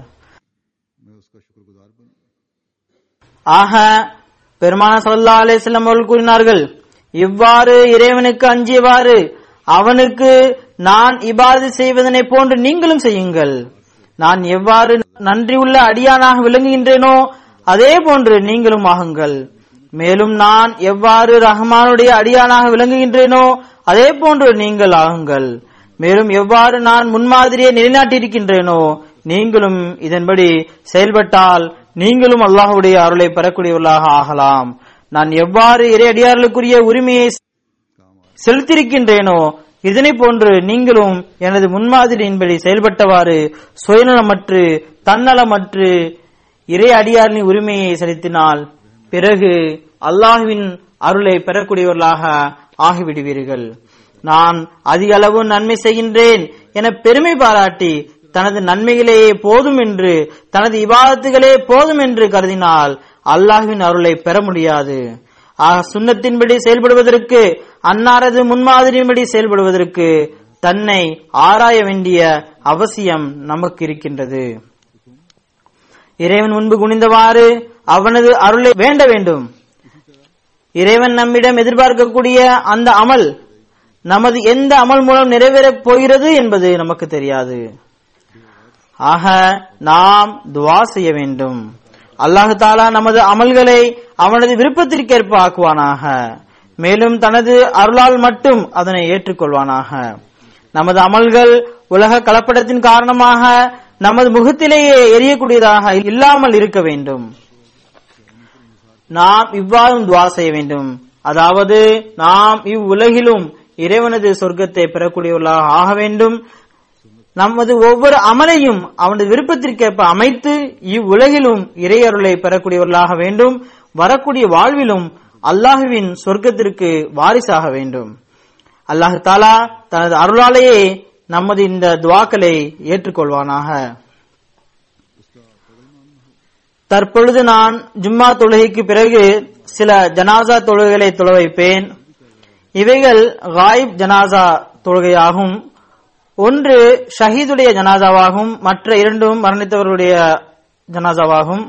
ஆக பெருமானார் ஸல்லல்லாஹு அலைஹி வஸல்லம் அவர்கள் கூறினார்கள், இவ்வாறு இறைவனுக்கு அஞ்சியவாறு அவனுக்கு நான் இபாதத் செய்வதனை போன்று நீங்களும் செய்யுங்கள். நான் எவ்வாறு நன்றியுள்ள அடியானாக விளங்குகின்றேனோ அதே போன்று நீங்களும் ஆகுங்கள். மேலும் நான் எவ்வாறு ரஹ்மானுடைய அடியானாக விளங்குகின்றேனோ அதே போன்று நீங்கள் ஆகுங்கள். மேலும் எவ்வாறு நான் முன்மாதிரியை நிலைநாட்டியிருக்கின்றேனோ நீங்களும் இதன்படி செயல்பட்டால் நீங்களும் அல்லாஹ்வுடைய அருளை பெறக்கூடியவர்களாக ஆகலாம். நான் எவ்வாறு இறை அடியார்களுக்குரிய உரிமையை செலுத்தியிருக்கின்றேனோ இதனை போன்று நீங்களும் எனது முன்மாதிரியின்படி செயல்பட்டவாறு சுயநலமற்று தன்னலமற்று இறை அடியாரின் உரிமையை செலுத்தினால் பிறகு அல்லாஹ்வின் அருளை பெறக்கூடியவர்களாக ஆகிவிடுவீர்கள். நான் அதிக அளவு நன்மை செய்கின்றேன் என பெருமை பாராட்டி தனது நன்மைகளே போதும் என்று தனது இபாதத்துகளே போதும் என்று கருதினால் அல்லாஹ்வின் அருளை பெற முடியாது. சுன்னத்தின்படி செயல்படுவதற்கு அன்னாரது முன்மாதிரியின்படி செயல்படுவதற்கு தன்னை ஆராய வேண்டிய அவசியம் நமக்கு இருக்கின்றது. இறைவன் முன்பு குனிந்தவாறு அவனது அருளை வேண்ட வேண்டும். இறைவன் நம்மிடம் எதிர்பார்க்கக்கூடிய அந்த அமல் நமது எந்த அமல் மூலம் நிறைவேறப் போகிறது என்பது நமக்கு தெரியாது. ஆக நாம் துவா செய்ய வேண்டும். அல்லாஹு தாலா நமது அமல்களை அவனது விருப்பத்திற்கேற்ப ஆக்குவானாக. மேலும் தனது அருளால் மட்டும் அதனை ஏற்றுக்கொள்வானாக. நமது அமல்கள் உலக கலப்படத்தின் காரணமாக நமது முகத்திலேயே எரியக்கூடியதாக இல்லாமல் இருக்க வேண்டும். நாம் இவ்வாறும் துவா செய்ய வேண்டும். அதாவது நாம் இவ்வுலகிலும் இறைவனது சொர்க்கத்தை பெறக்கூடியவர்களாக ஆக வேண்டும். நமது ஒவ்வொரு அமலையும் அவனது விருப்பத்திற்கேற்ப அமைத்து இவ்வுலகிலும் இறையருளை பெறக்கூடியவர்களாக வேண்டும். வரக்கூடிய வாழ்விலும் அல்லாஹுவின் சொர்க்கத்திற்கு வாரிசாக வேண்டும். அல்லாஹு தாலா தனது அருளாலேயே நமது இந்த துவாக்களை ஏற்றுக்கொள்வானாக. தற்பொழுது நான் ஜும்மா தொழுகைக்கு பிறகு சில ஜனாசா தொழுகைகளை தொழ வைப்பேன். இவைகள் காயிப் ஜனாசா தொழுகையாகும். ஒன்று ஷஹீதுடைய ஜனாசாவாகும், மற்ற இரண்டும் மரணித்தவர்களுடைய ஜனாசாவாகும்.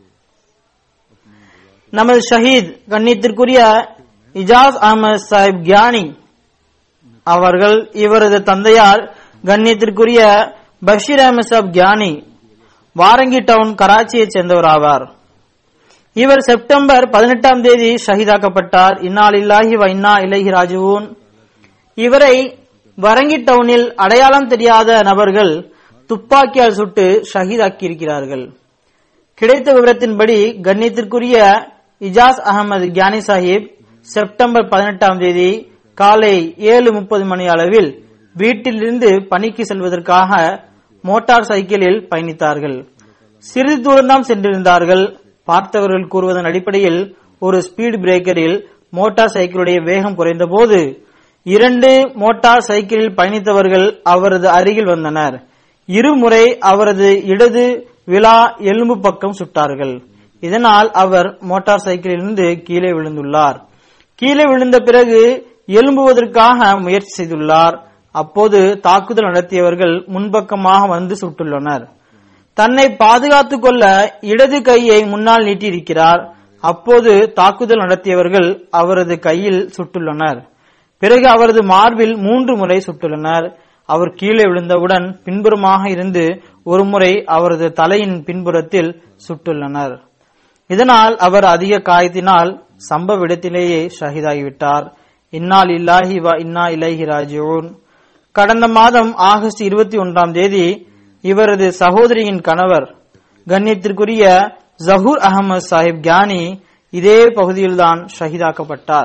நமது ஷஹீத் கண்ணியத்திற்குரிய இஜாஸ் அஹமது சாஹிப் கியானி அவர்கள், இவரது தந்தையார் கண்ணியத்திற்குரிய பஷீர் அஹமது சாஹிப் கியானி வாரங்கி டவுன் கராச்சியை சேர்ந்தவர் ஆவார். இவர் செப்டம்பர் 18ஆம் தேதி ஷஹீதாக்கப்பட்டார். இன்னா லில்லாஹி வ இன்னா இலைஹி ராஜிஊன். இவரை வரங்கி டவுனில் அடையாளம் தெரியாத நபர்கள் துப்பாக்கியால் சுட்டு ஷஹீதாக்கியிருக்கிறார்கள். கிடைத்த விவரத்தின்படி கண்ணியத்திற்குரிய இஜாஸ் அகமது கியானி சாஹிப் செப்டம்பர் 18ஆம் தேதி காலை 7:30 மணி அளவில் வீட்டிலிருந்து பணிக்கு செல்வதற்காக மோட்டார் சைக்கிளில் பயணித்தார்கள். சிறிது தூரம்தான் சென்றிருந்தார்கள். பார்த்தவர்கள் கூறுவதன் அடிப்படையில் ஒரு ஸ்பீட் பிரேக்கரில் மோட்டார் சைக்கிளுடைய வேகம் குறைந்த போது 2 மோட்டார் சைக்கிளில் பயணித்தவர்கள் அவரது அருகில் வந்தனர். இருமுறை அவரது இடது விலா எலும்பு பக்கம் சுட்டார்கள். இதனால் அவர் மோட்டார் சைக்கிளிலிருந்து கீழே விழுந்துள்ளார். கீழே விழுந்த பிறகு எழும்புவதற்காக முயற்சி செய்துள்ளார். அப்போது தாக்குதல் நடத்தியவர்கள் முன்பக்கமாக வந்து சுட்டுள்ளனர். தன்னை பாதுகாத்துக் கொள்ள இடது கையை முன்னால் நீட்டியிருக்கிறார். அப்போது தாக்குதல் நடத்தியவர்கள் அவரது கையில் சுட்டுள்ளனர். பிறகு அவரது மார்பில் 3 முறை சுட்டுள்ளனர். அவர் கீழே விழுந்தவுடன் பின்புறமாக இருந்து ஒரு முறை அவரது தலையின் பின்புறத்தில் சுட்டுள்ளனர். இதனால் அவர் அதிக காயத்தினால் சம்பவ இடத்திலேயே ஷஹீதாகிவிட்டார். இன்னா லில்லாஹி வ இன்னா இலைஹி ராஜிஊன். கடந்த மாதம் ஆகஸ்ட் 21ஆம் தேதி இவரது சகோதரியின் கணவர் கண்ணியத்திற்குரிய ஜஹூர் அகமது சாஹிப் கியானி இதே பகுதியில்தான் ஷஹீதாக்கப்பட்டார்.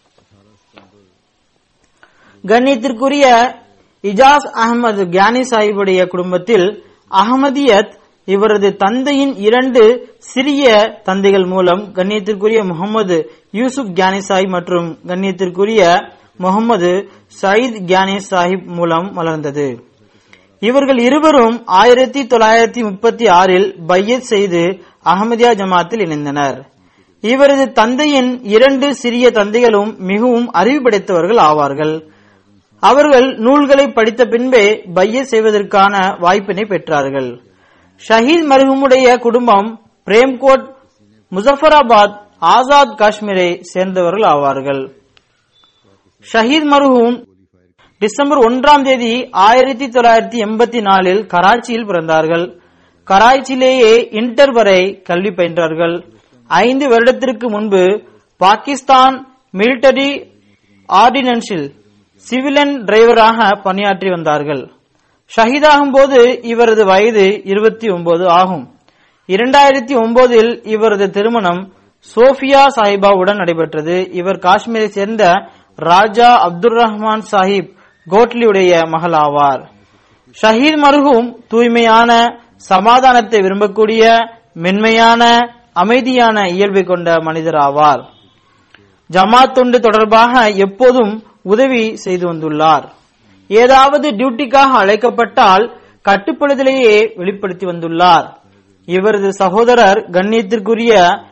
கண்ணியத்திற்குரிய இஜாஸ் அகமது கியானி சாஹிபுடைய குடும்பத்தில் அகமதியத் இவரது தந்தையின் 2 சிறிய தந்தைகள் மூலம் கண்ணியத்திற்குரிய முகமது யூசுப் கியானி சாஹிப் மற்றும் கண்ணியத்திற்குரிய முகமது சயீத் கியானி சாஹிப் மூலம் வளர்ந்தது. இவர்கள் இருவரும் 1936இல் பையத் செய்து அஹமதியா ஜமாத்தில் இணைந்தனர். இவரது தந்தையின் 2 சிறிய தந்தைகளும் மிகவும் அறிவு படைத்தவர்கள் ஆவார்கள். அவர்கள் நூல்களை படித்த பின்பே பையத் செய்வதற்கான வாய்ப்பினை பெற்றார்கள். ஷஹீத் மர்ஹூமுடைய குடும்பம் பிரேம்கோட், முசஃபராபாத், ஆசாத் காஷ்மீரை சேர்ந்தவர்கள் ஆவார்கள். ஷஹீத் மர்ஹூம் டிசம்பர் 1 1984 கராச்சியில் பிறந்தார்கள். கராச்சியிலேயே இன்டர் வரை கல்வி பயின்றார்கள். 5 வருடத்திற்கு முன்பு பாகிஸ்தான் மிலிட்டரி ஆர்டினன்ஸில் சிவிலியன் டிரைவராக பணியாற்றி வந்தார்கள். ஷஹீதாகும் போது இவரது வயது 29 ஆகும். 2009 இவரது திருமணம் சோஃபியா சாஹிபாவுடன் நடைபெற்றது. இவர் காஷ்மீரை சேர்ந்த ராஜா அப்துல் ரஹ்மான் சாஹிப் கோட்லியுடைய மகள் ஆவார். ஷஹீத் மர்ஹூம் தூய்மையான, சமாதானத்தை விரும்பக்கூடிய, மென்மையான, அமைதியான இயல்பை கொண்ட மனிதர் ஆவார். ஜமாத் தொண்டு தொடர்பாக எப்போதும் உதவி செய்து வந்துள்ளார். ஏதாவது டியூட்டிக்காக அழைக்கப்பட்டால் கட்டுப்படுதலையே வெளிப்படுத்தி வந்துள்ளார். இவரது சகோதரர் கண்ணியத்திற்குரிய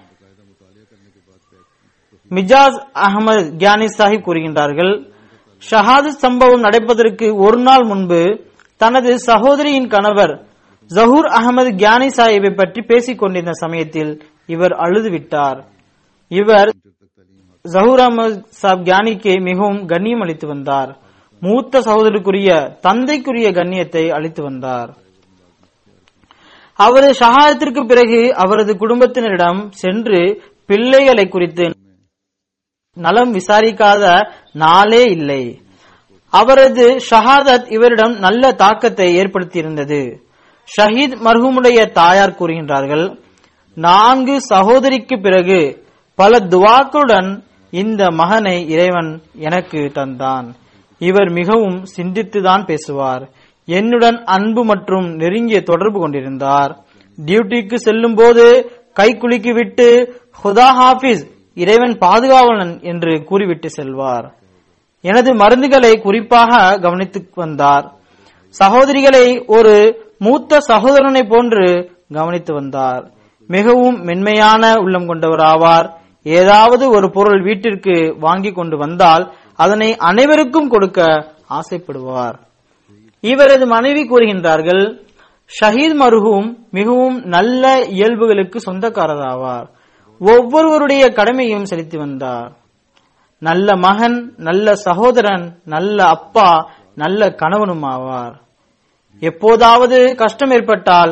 மிஜாஸ் அகமது கியானி சாஹிப் கூறுகின்றார்கள், ஷஹாதத் சம்பவம் நடப்பதற்கு ஒரு நாள் முன்பு தனது சகோதரியின் கணவர் ஜஹூர் அகமது கியானி சாஹிப்பை பற்றி பேசிக் கொண்டிருந்த சமயத்தில் இவர் அழுதுவிட்டார். இவர் ஜஹூர் அகமது சாஹிப் கியானிக்கு மிகவும் கண்ணியம் அளித்து வந்தார். மூத்த சகோதரருக்குரிய, தந்தைக்குரிய கண்ணியத்தை அளித்து வந்தார். அவரது ஷஹாதத்திற்கு பிறகு அவரது குடும்பத்தினரிடம் சென்று பிள்ளைகளை குறித்து நலம் விசாரிக்காத நாளே இல்லை. அவரது ஷஹாதத் இவரிடம் நல்ல தாக்கத்தை ஏற்படுத்தியிருந்தது. ஷஹீத் மர்ஹூமுடைய தாயார் கூறுகின்றார்கள், 4 சகோதரிக்கு பிறகு பல துவாக்களுடன் இந்த மகனை இறைவன் எனக்கு தந்தான். இவர் மிகவும் சிந்தித்துதான் பேசுவார். என்னுடன் அன்பு மற்றும் நெருங்கிய தொடர்பு கொண்டிருந்தார். டியூட்டிக்கு செல்லும் போது கை குலுக்கி விட்டு ஹுதா ஹாஃபிஸ், இறைவன் பாதுகாவலன் என்று கூறிவிட்டு செல்வார். எனது மருந்துகளை குறிப்பாக கவனித்து வந்தார். சகோதரிகளை ஒரு மூத்த சகோதரனை போன்று கவனித்து வந்தார். மிகவும் மென்மையான உள்ளம் கொண்டவர் ஆவார். ஏதாவது ஒரு பொருள் வீட்டிற்கு வாங்கி கொண்டு வந்தால் அதனை அனைவருக்கும் கொடுக்க ஆசைப்படுவார். இவரது மனைவி கூறுகின்றார்கள், ஷஹீத் மர்ஹூம் மிகவும் நல்ல இயல்புகளுக்கு சொந்தக்காரராவார். ஒவ்வொருவருடைய கடமையும் செலுத்தி வந்தார். நல்ல மகன், நல்ல சகோதரன், நல்ல அப்பா, நல்ல கணவனும் ஆவார். எப்போதாவது கஷ்டம் ஏற்பட்டால்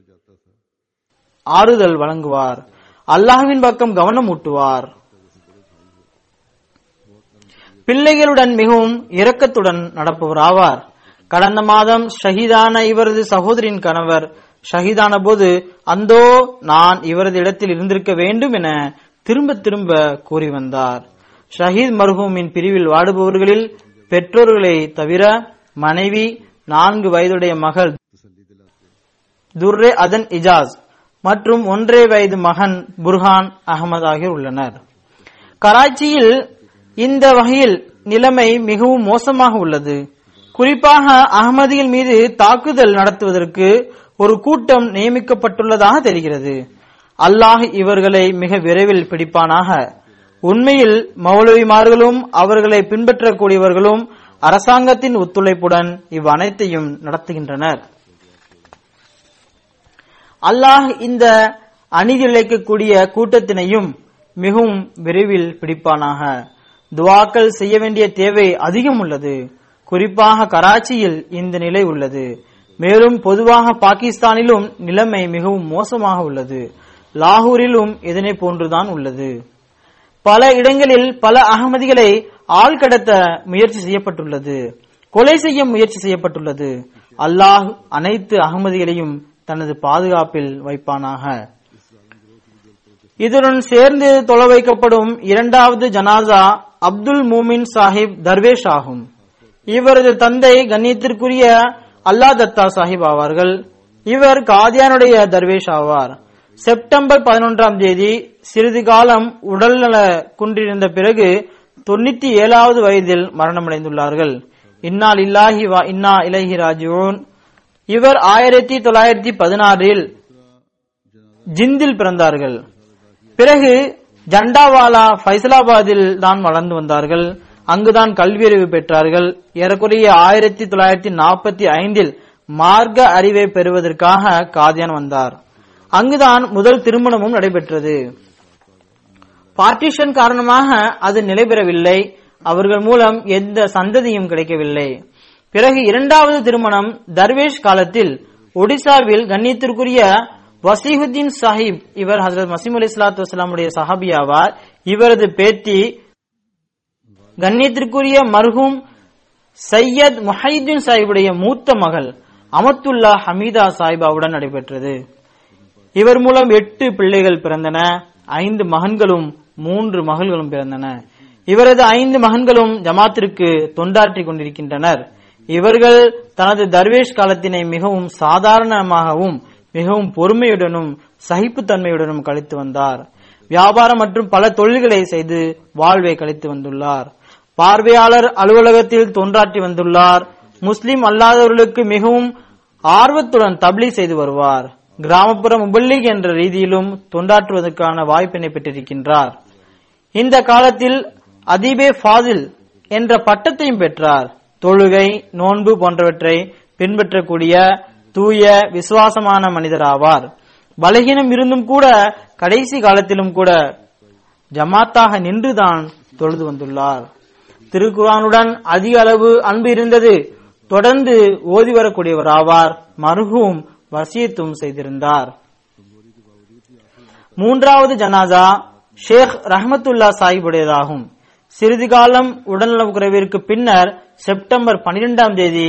ஆறுதல் வழங்குவார். அல்லாஹ்வின் பக்கம் கவனம் ஊட்டுவார். பிள்ளைகளுடன் மிகவும் இரக்கத்துடன் நடப்பவர் ஆவார். கடந்த மாதம் ஷஹீதான இவரது சகோதரின் கணவர் ஷஹீதான போது, அந்தோ நான் இவரது இடத்தில் இருந்திருக்க வேண்டும் என திரும்ப திரும்ப கூறி வந்தார். ஷஹீத் மர்ஹூமின் பிரிவில் வாடுபவர்களில் பெற்றோர்களை தவிர மனைவி, 4 வயதுடைய மகள் துர்ரே அதன் இஜாஸ் மற்றும் 1 வயது மகன் புர்ஹான் அகமது ஆகியோர் உள்ளனர். கராச்சியில் இந்த வகையில் நிலைமை மிகவும் மோசமாக உள்ளது. குறிப்பாக அகமதிகள் மீது தாக்குதல் நடத்துவதற்கு ஒரு கூட்டம் நியமிக்கப்பட்டுள்ளதாக தெரிகிறது. அல்லாஹ் இவர்களை மிக விரைவில் பிடிப்பானாக. உண்மையில் மௌலவிமார்களும் அவர்களை பின்பற்றக்கூடியவர்களும் அரசாங்கத்தின் ஒத்துழைப்புடன் இவ்வனைத்தையும் நடத்துகின்றனர். அல்லாஹ் இந்த அநீதி இழைக்கக்கூடிய கூட்டத்தினையும் மிகவும் விரைவில் பிடிப்பானாக. துவாக்கள் செய்ய வேண்டிய தேவை அதிகம் உள்ளது. குறிப்பாக கராச்சியில் இந்த நிலை உள்ளது. மேலும் பொதுவாக பாகிஸ்தானிலும் நிலைமை மிகவும் மோசமாக உள்ளது. லாகூரிலும் இதனை போன்றுதான் உள்ளது. பல இடங்களில் பல அகமதிகளை ஆள்கடத்த முயற்சி செய்யப்பட்டுள்ளது, கொலை செய்ய முயற்சி செய்யப்பட்டுள்ளது. அல்லாஹ் அனைத்து அகமதிகளையும் தனது பாதுகாப்பில் வைப்பானாக. இதுடன் சேர்ந்து தொலை வைக்கப்படும் 2வது ஜனாசா அப்துல் மூமின் சாஹிப் தர்வேஷ் ஆகும். இவரது தந்தை கண்ணியத்திற்குரிய அல்லா தத்தா சாஹிப் ஆவார்கள். இவர் காதியானுடைய தர்வேஷ் ஆவார். செப்டம்பர் 11 சிறிது காலம் உடல்நல குன்றிருந்த பிறகு 97வது வயதில் மரணமடைந்துள்ளார்கள். இன்னா லில்லாஹி வ இன்னா இலைஹி ராஜிஊன். இவர் 1916 ஜிந்தில் பிறந்தார்கள். பிறகு ஜண்டாவாலா ஃபைசலாபாதில் தான் வளர்ந்து வந்தார்கள். அங்குதான் கல்வியறிவு பெற்றார்கள். ஏறக்குறைய 1945 மார்க்க அறிவை பெறுவதற்காக காதியான் வந்தார். அங்குதான் முதல் திருமணமும் நடைபெற்றது. பார்ட்டிஷன் காரணமாக அது நிலைபெறவில்லை. அவர்கள் மூலம் எந்த சந்ததியும் கிடைக்கவில்லை. பிறகு இரண்டாவது திருமணம் தர்வேஷ் காலத்தில் ஒடிசாவில் கண்ணியத்திற்குரிய வசீஹுத்தீன் சாஹிப், இவர் ஹஜ்ரத் மசீஹ் அலைஹிஸ்ஸலாத்து வஸ்ஸலாமுடைய சஹாபி ஆவார். இவரது பேத்தி கண்ணியத்திற்குரிய மர்ஹூம் சையத் முஹைதீன் சாஹிபுடைய மூத்த மகள் அமத்துல்லா ஹமீதா சாஹிபாவுடன் நடைபெற்றது. இவர் மூலம் 8 பிள்ளைகள் பிறந்தன. 5 மகன்களும் 3 மகள்களும் பிறந்தன. இவரது 5 மகன்களும் ஜமாத்திற்கு தொண்டாற்றிக் கொண்டிருக்கின்றனர். இவர்கள் தனது தர்வேஷ் காலத்தினை மிகவும் சாதாரணமாகவும் மிகவும் பொறுமையுடனும் சகிப்புத்தன்மையுடனும் கழித்து வந்தார். வியாபாரம் மற்றும் பல தொழில்களை செய்து வாழ்வை கழித்து வந்துள்ளார். பார்வையாளர் அலுவலகத்தில் தொண்டாற்றி வந்துள்ளார். முஸ்லிம் அல்லாதவர்களுக்கு மிகவும் ஆர்வத்துடன் தப்லீக் செய்து வருவார். கிராமப்புற முபல்லிக் என்ற ரீதியிலும் தொண்டாற்றுவதற்கான வாய்ப்பினை பெற்றிருக்கின்றார். இந்த காலத்தில் அதீபே ஃபாதில் என்ற பட்டத்தையும் பெற்றார். தொழுகை, நோன்பு போன்றவற்றை பின்பற்றக்கூடிய தூய விசுவாசமான மனிதர் ஆவார். பலகீனம் இருந்தும் கூட கடைசி காலத்திலும் கூட ஜமாத்தாக நின்றுதான் தொழுது வந்துள்ளார். திருக்குர்ஆனுடன் அதிக அளவு அன்பு இருந்தது. தொடர்ந்து ஓதி வரக்கூடியவர் ஆவார். மர்ஹூம் வசியத்தும் செய்திருந்தார். மூன்றாவது ஜனாசா ஷேக் ரஹ்மத்துல்லா சாஹிபுடையதாகும். சிறிது காலம் உடல்நலக் குறைவிற்கு பின்னர் செப்டம்பர் 12ஆம் தேதி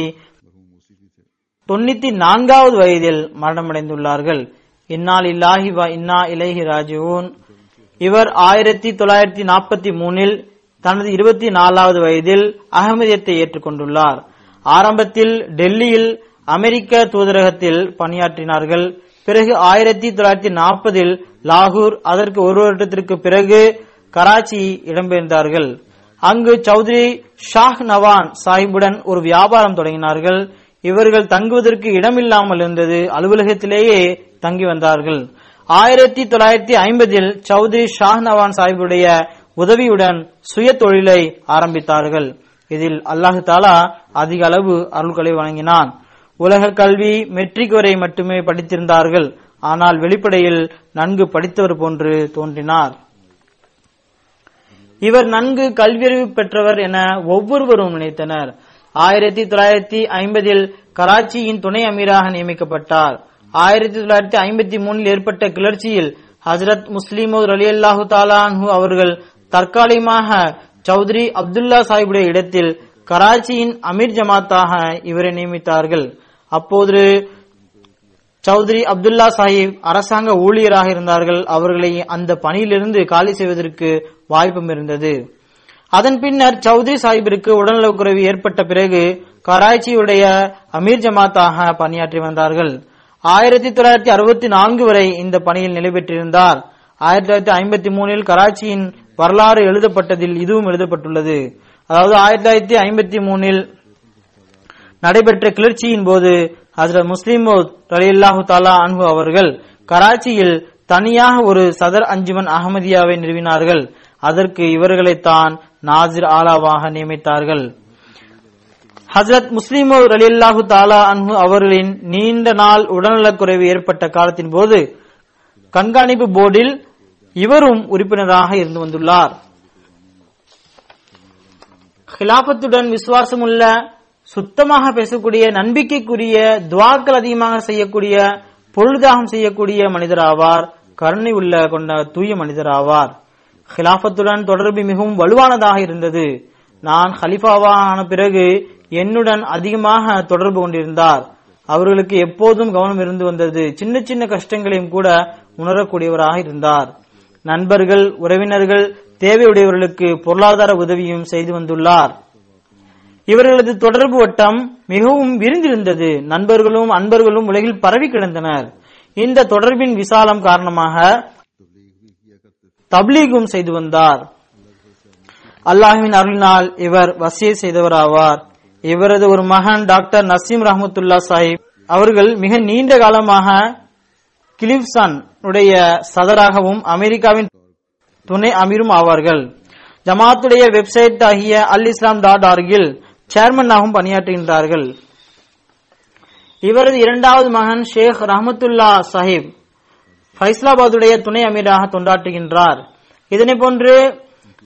94வது வயதில் மரணமடைந்துள்ளார்கள். இன்னா லில்லாஹி வ இன்னா இலைஹி ராஜிஊன். இவர் 1943இல் தனது 24வது வயதில் அகமதியத்தை ஏற்றுக்கொண்டுள்ளார். ஆரம்பத்தில் டெல்லியில் அமெரிக்க தூதரகத்தில் பணியாற்றினார்கள். பிறகு 1940இல் லாகூர், அதற்கு ஒரு வருடத்திற்கு பிறகு கராச்சி இடம்பெயர்ந்தார்கள். அங்கு சௌத்ரி ஷாஹ் நவான் சாஹிபுடன் ஒரு வியாபாரம் தொடங்கினார்கள். இவர்கள் தங்குவதற்கு இடமில்லாமல் இருந்தது. அலுவலகத்திலேயே தங்கி வந்தார்கள். 1950இல் சௌத்ரி ஷாஹ் நவான் சாஹிபுடைய உதவியுடன் சுய தொழிலை ஆரம்பித்தார்கள். இதில் அல்லாஹு தாலா அதிக அளவு அருள்களை வழங்கினான். உலக கல்வி மெட்ரிக் வரை மட்டுமே படித்திருந்தார்கள். ஆனால் வெளிப்படையில் நன்கு படித்தவர் போன்று தோன்றினார். இவர் நன்கு கல்வியறிவு பெற்றவர் என ஒவ்வொருவரும் நினைத்தனர். 1950இல் கராச்சியின் துணை அமீராக நியமிக்கப்பட்டார். 1953இல் ஏற்பட்ட கிளர்ச்சியில் ஹஜ்ரத் முஸ்லிமோத் ரலியல்லாஹு தஆலா அன்ஹு அவர்கள் தற்காலிகமாக சௌத்ரி அப்துல்லா சாஹிபுடைய இடத்தில் கராச்சியின் அமீர் ஜமாத்தாக இவரை நியமித்தார்கள். அப்போது சௌத்ரி அப்துல்லா சாஹிப் அரசாங்க ஊழியராக இருந்தார்கள். அவர்களை அந்த பணியிலிருந்து காலி செய்வதற்கு வாய்ப்பும் இருந்தது. அதன் பின்னர் சௌத்ரி சாஹிபிற்கு உடல்நலக்குறைவு ஏற்பட்ட பிறகு கராச்சியுடைய அமீர் ஜமாத்தாக பணியாற்றி வந்தார்கள். 1964 வரை இந்த பணியில் நிலை பெற்றிருந்தார். 1953இல் கராச்சியின் வரலாறு எழுதப்பட்டதில் இதுவும் எழுதப்பட்டுள்ளது. அதாவது 1953இல் நடைபெற்ற கிளர்ச்சியின் போது ஹஜ்ரத் முஸ்லிமோத் ரலியல்லாஹு தஆலா அன்ஹு அவர்கள் கராச்சியில் தனியாக ஒரு சதர் அஞ்சுமன் அஹமதியாவை நிறுவினார்கள். அதற்கு இவர்களைத்தான் நாசிர் ஆலாவாக நியமித்தார்கள். ஹஜ்ரத் முஸ்லிமோத் ரலியல்லாஹு தஆலா அன்ஹு அவர்களின் நீண்ட நாள் உடல்நலக்குறைவு ஏற்பட்ட காலத்தின் போது கண்காணிப்பு போர்டில் இவரும் உறுப்பினராக இருந்து வந்துள்ளார். ஹிலாபத்துடன் விசுவாசமுள்ள, சுத்தமாக பேசக்கூடிய, நம்பிக்கைக்குரிய, துவாக்கள் அதிகமாக செய்யக்கூடிய, பொருள்தாகம் செய்யக்கூடிய மனிதர் ஆவார். கருணை உள்ள கொண்ட தூய மனிதர் ஆவார். ஹிலாபத்துடன் தொடர்பு மிகவும் வலுவானதாக இருந்தது. நான் ஹலிஃபாவான பிறகு என்னுடன் அதிகமாக தொடர்பு கொண்டிருந்தார். அவர்களுக்கு எப்போதும் கவனம் இருந்து வந்தது. சின்ன சின்ன கஷ்டங்களையும் கூட உணரக்கூடியவராக இருந்தார். நண்பர்கள், உறவினர்கள், தேவையுடையவர்களுக்கு பொருளாதார உதவியும் செய்து வந்துள்ளார். இவர்களது தொடர்பு வட்டம் மிகவும் விரிந்திருந்தது. நண்பர்களும் அன்பர்களும் உலகில் பரவி கிடந்தனர். இந்த தொடர்பின் விசாலம் காரணமாக தப்லீகும் செய்து வந்தார். அல்லாஹ்வின் அருளினால் இவர் வசிய செய்தவராவார். இவரது ஒரு மகன் டாக்டர் நசீம் ரஹ்மத்துல்லா சாஹிப் அவர்கள் மிக நீண்ட காலமாக கிளிவ்சன் உடைய சதராகவும் அமெரிக்காவின் துணை அமீரும் ஆவார்கள். ஜமாத்துடைய வெப்சைட் ஆகிய al-islam.org-இல் சேர்மனாகவும் பணியாற்றுகின்றார்கள். இவரது இரண்டாவது மகன் ஷேக் ரஹ்மத்துல்லா சாஹிப் ஃபைஸ்லாபாதுடைய துணை அமீராக தொண்டாற்றுகின்றார். இதனை போன்று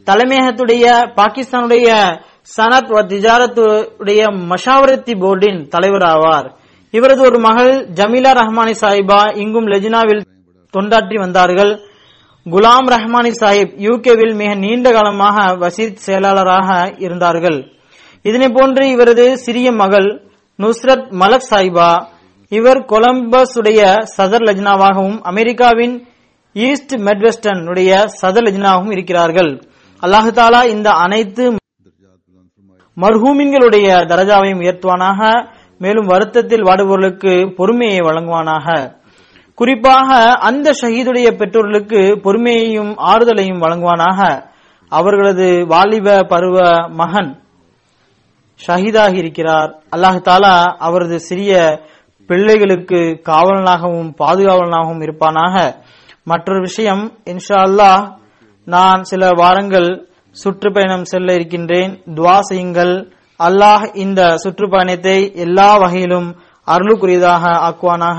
தலைமையகத்துடைய பாகிஸ்தானுடைய சனத் வ திஜாரத்துடைய மஷாவரத்தி போர்டின் தலைவர் ஆவார். இவரது ஒரு மகள் ஜமீலா ரஹ்மானி சாஹிபா இங்கும் லெஜினாவில் தொண்டாற்றி வந்தார்கள். குலாம் ரஹ்மானி சாஹிப் யூகேவில் மிக நீண்ட காலமாக வசீத் செயலாளராக இருந்தார்கள். இதனை போன்று இவரது சிறிய மகள் நுஸ்ரத் மலக் சாஹிபா, இவர் கொலம்பஸ் உடைய சதர் லஜ்னாவாகவும் அமெரிக்காவின் ஈஸ்ட் மெட்வெஸ்டன் உடைய சதர் லஜ்னாவும் இருக்கிறார்கள். அல்லாஹு தாலா இந்த அனைத்து மர்ஹூமின்களுடைய தரஜாவையும் உயர்த்துவானாக. மேலும் வருத்தத்தில் வாடுபவர்களுக்கு பொறுமையை வழங்குவானாக. குறிப்பாக அந்த ஷஹீதுடைய பெற்றோர்களுக்கு பொறுமையையும் ஆறுதலையும் வழங்குவானாக. அவர்களது வாலிப பருவ மகன் ஷஹீதாகி இருக்கிறார். அல்லாஹு தாலா அவரது சிறிய பிள்ளைகளுக்கு காவலனாகவும் பாதுகாவலனாகவும் இருப்பானாக. மற்றொரு விஷயம், இன்ஷா அல்லாஹ் நான் சில வாரங்கள் சுற்றுப்பயணம் செல்ல இருக்கின்றேன். துவா செய்யுங்கள். அல்லாஹ் இந்த சுற்றுப்பயணத்தை எல்லா வகையிலும் அருளுக்குரியதாக ஆக்குவானாக.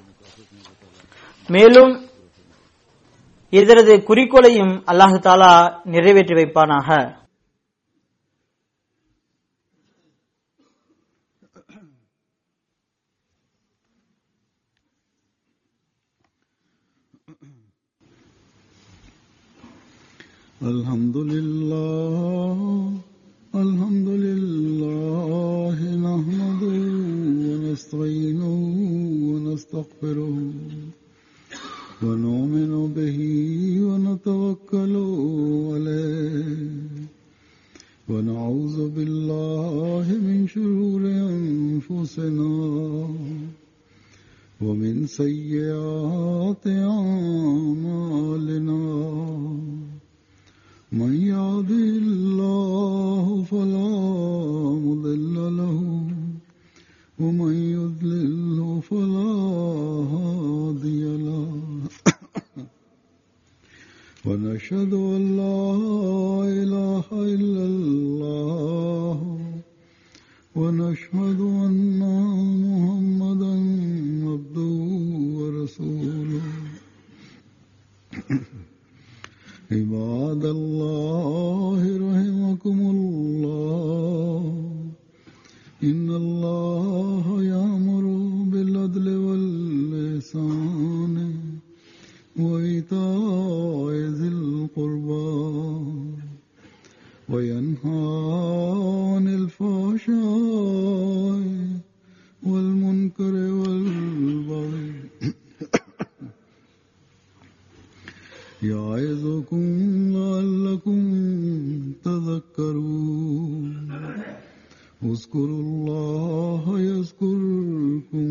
மேலும் இதரது குறிக்கோளையும் அல்லாஹு தாலா நிறைவேற்றி வைப்பானாக. Alhamdulillah nahmaduhu wa nasta'inuhu wa nastaghfiruhu wa nu'minu bihi wa natawakkalu alayhi wa na'udhu billahi min shururi anfusina wa min sayyiati a'malina. من يهده الله فلا مضل له ومن يضلل فلا هادي له ونشهد أن لا إله إلا الله ونشهد أن محمدا عبده ورسوله. عباد الله رحمكم الله إن الله يأمر بالعدل والإحسان وإيتاء ذي القربى وينهى عن الفحشاء والمنكر والبغي يعظكم لعلكم تذكرون. اذكروا الله يذكركم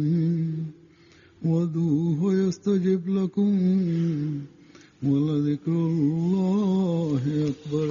وادعوه يستجب لكم ولذكر الله أكبر.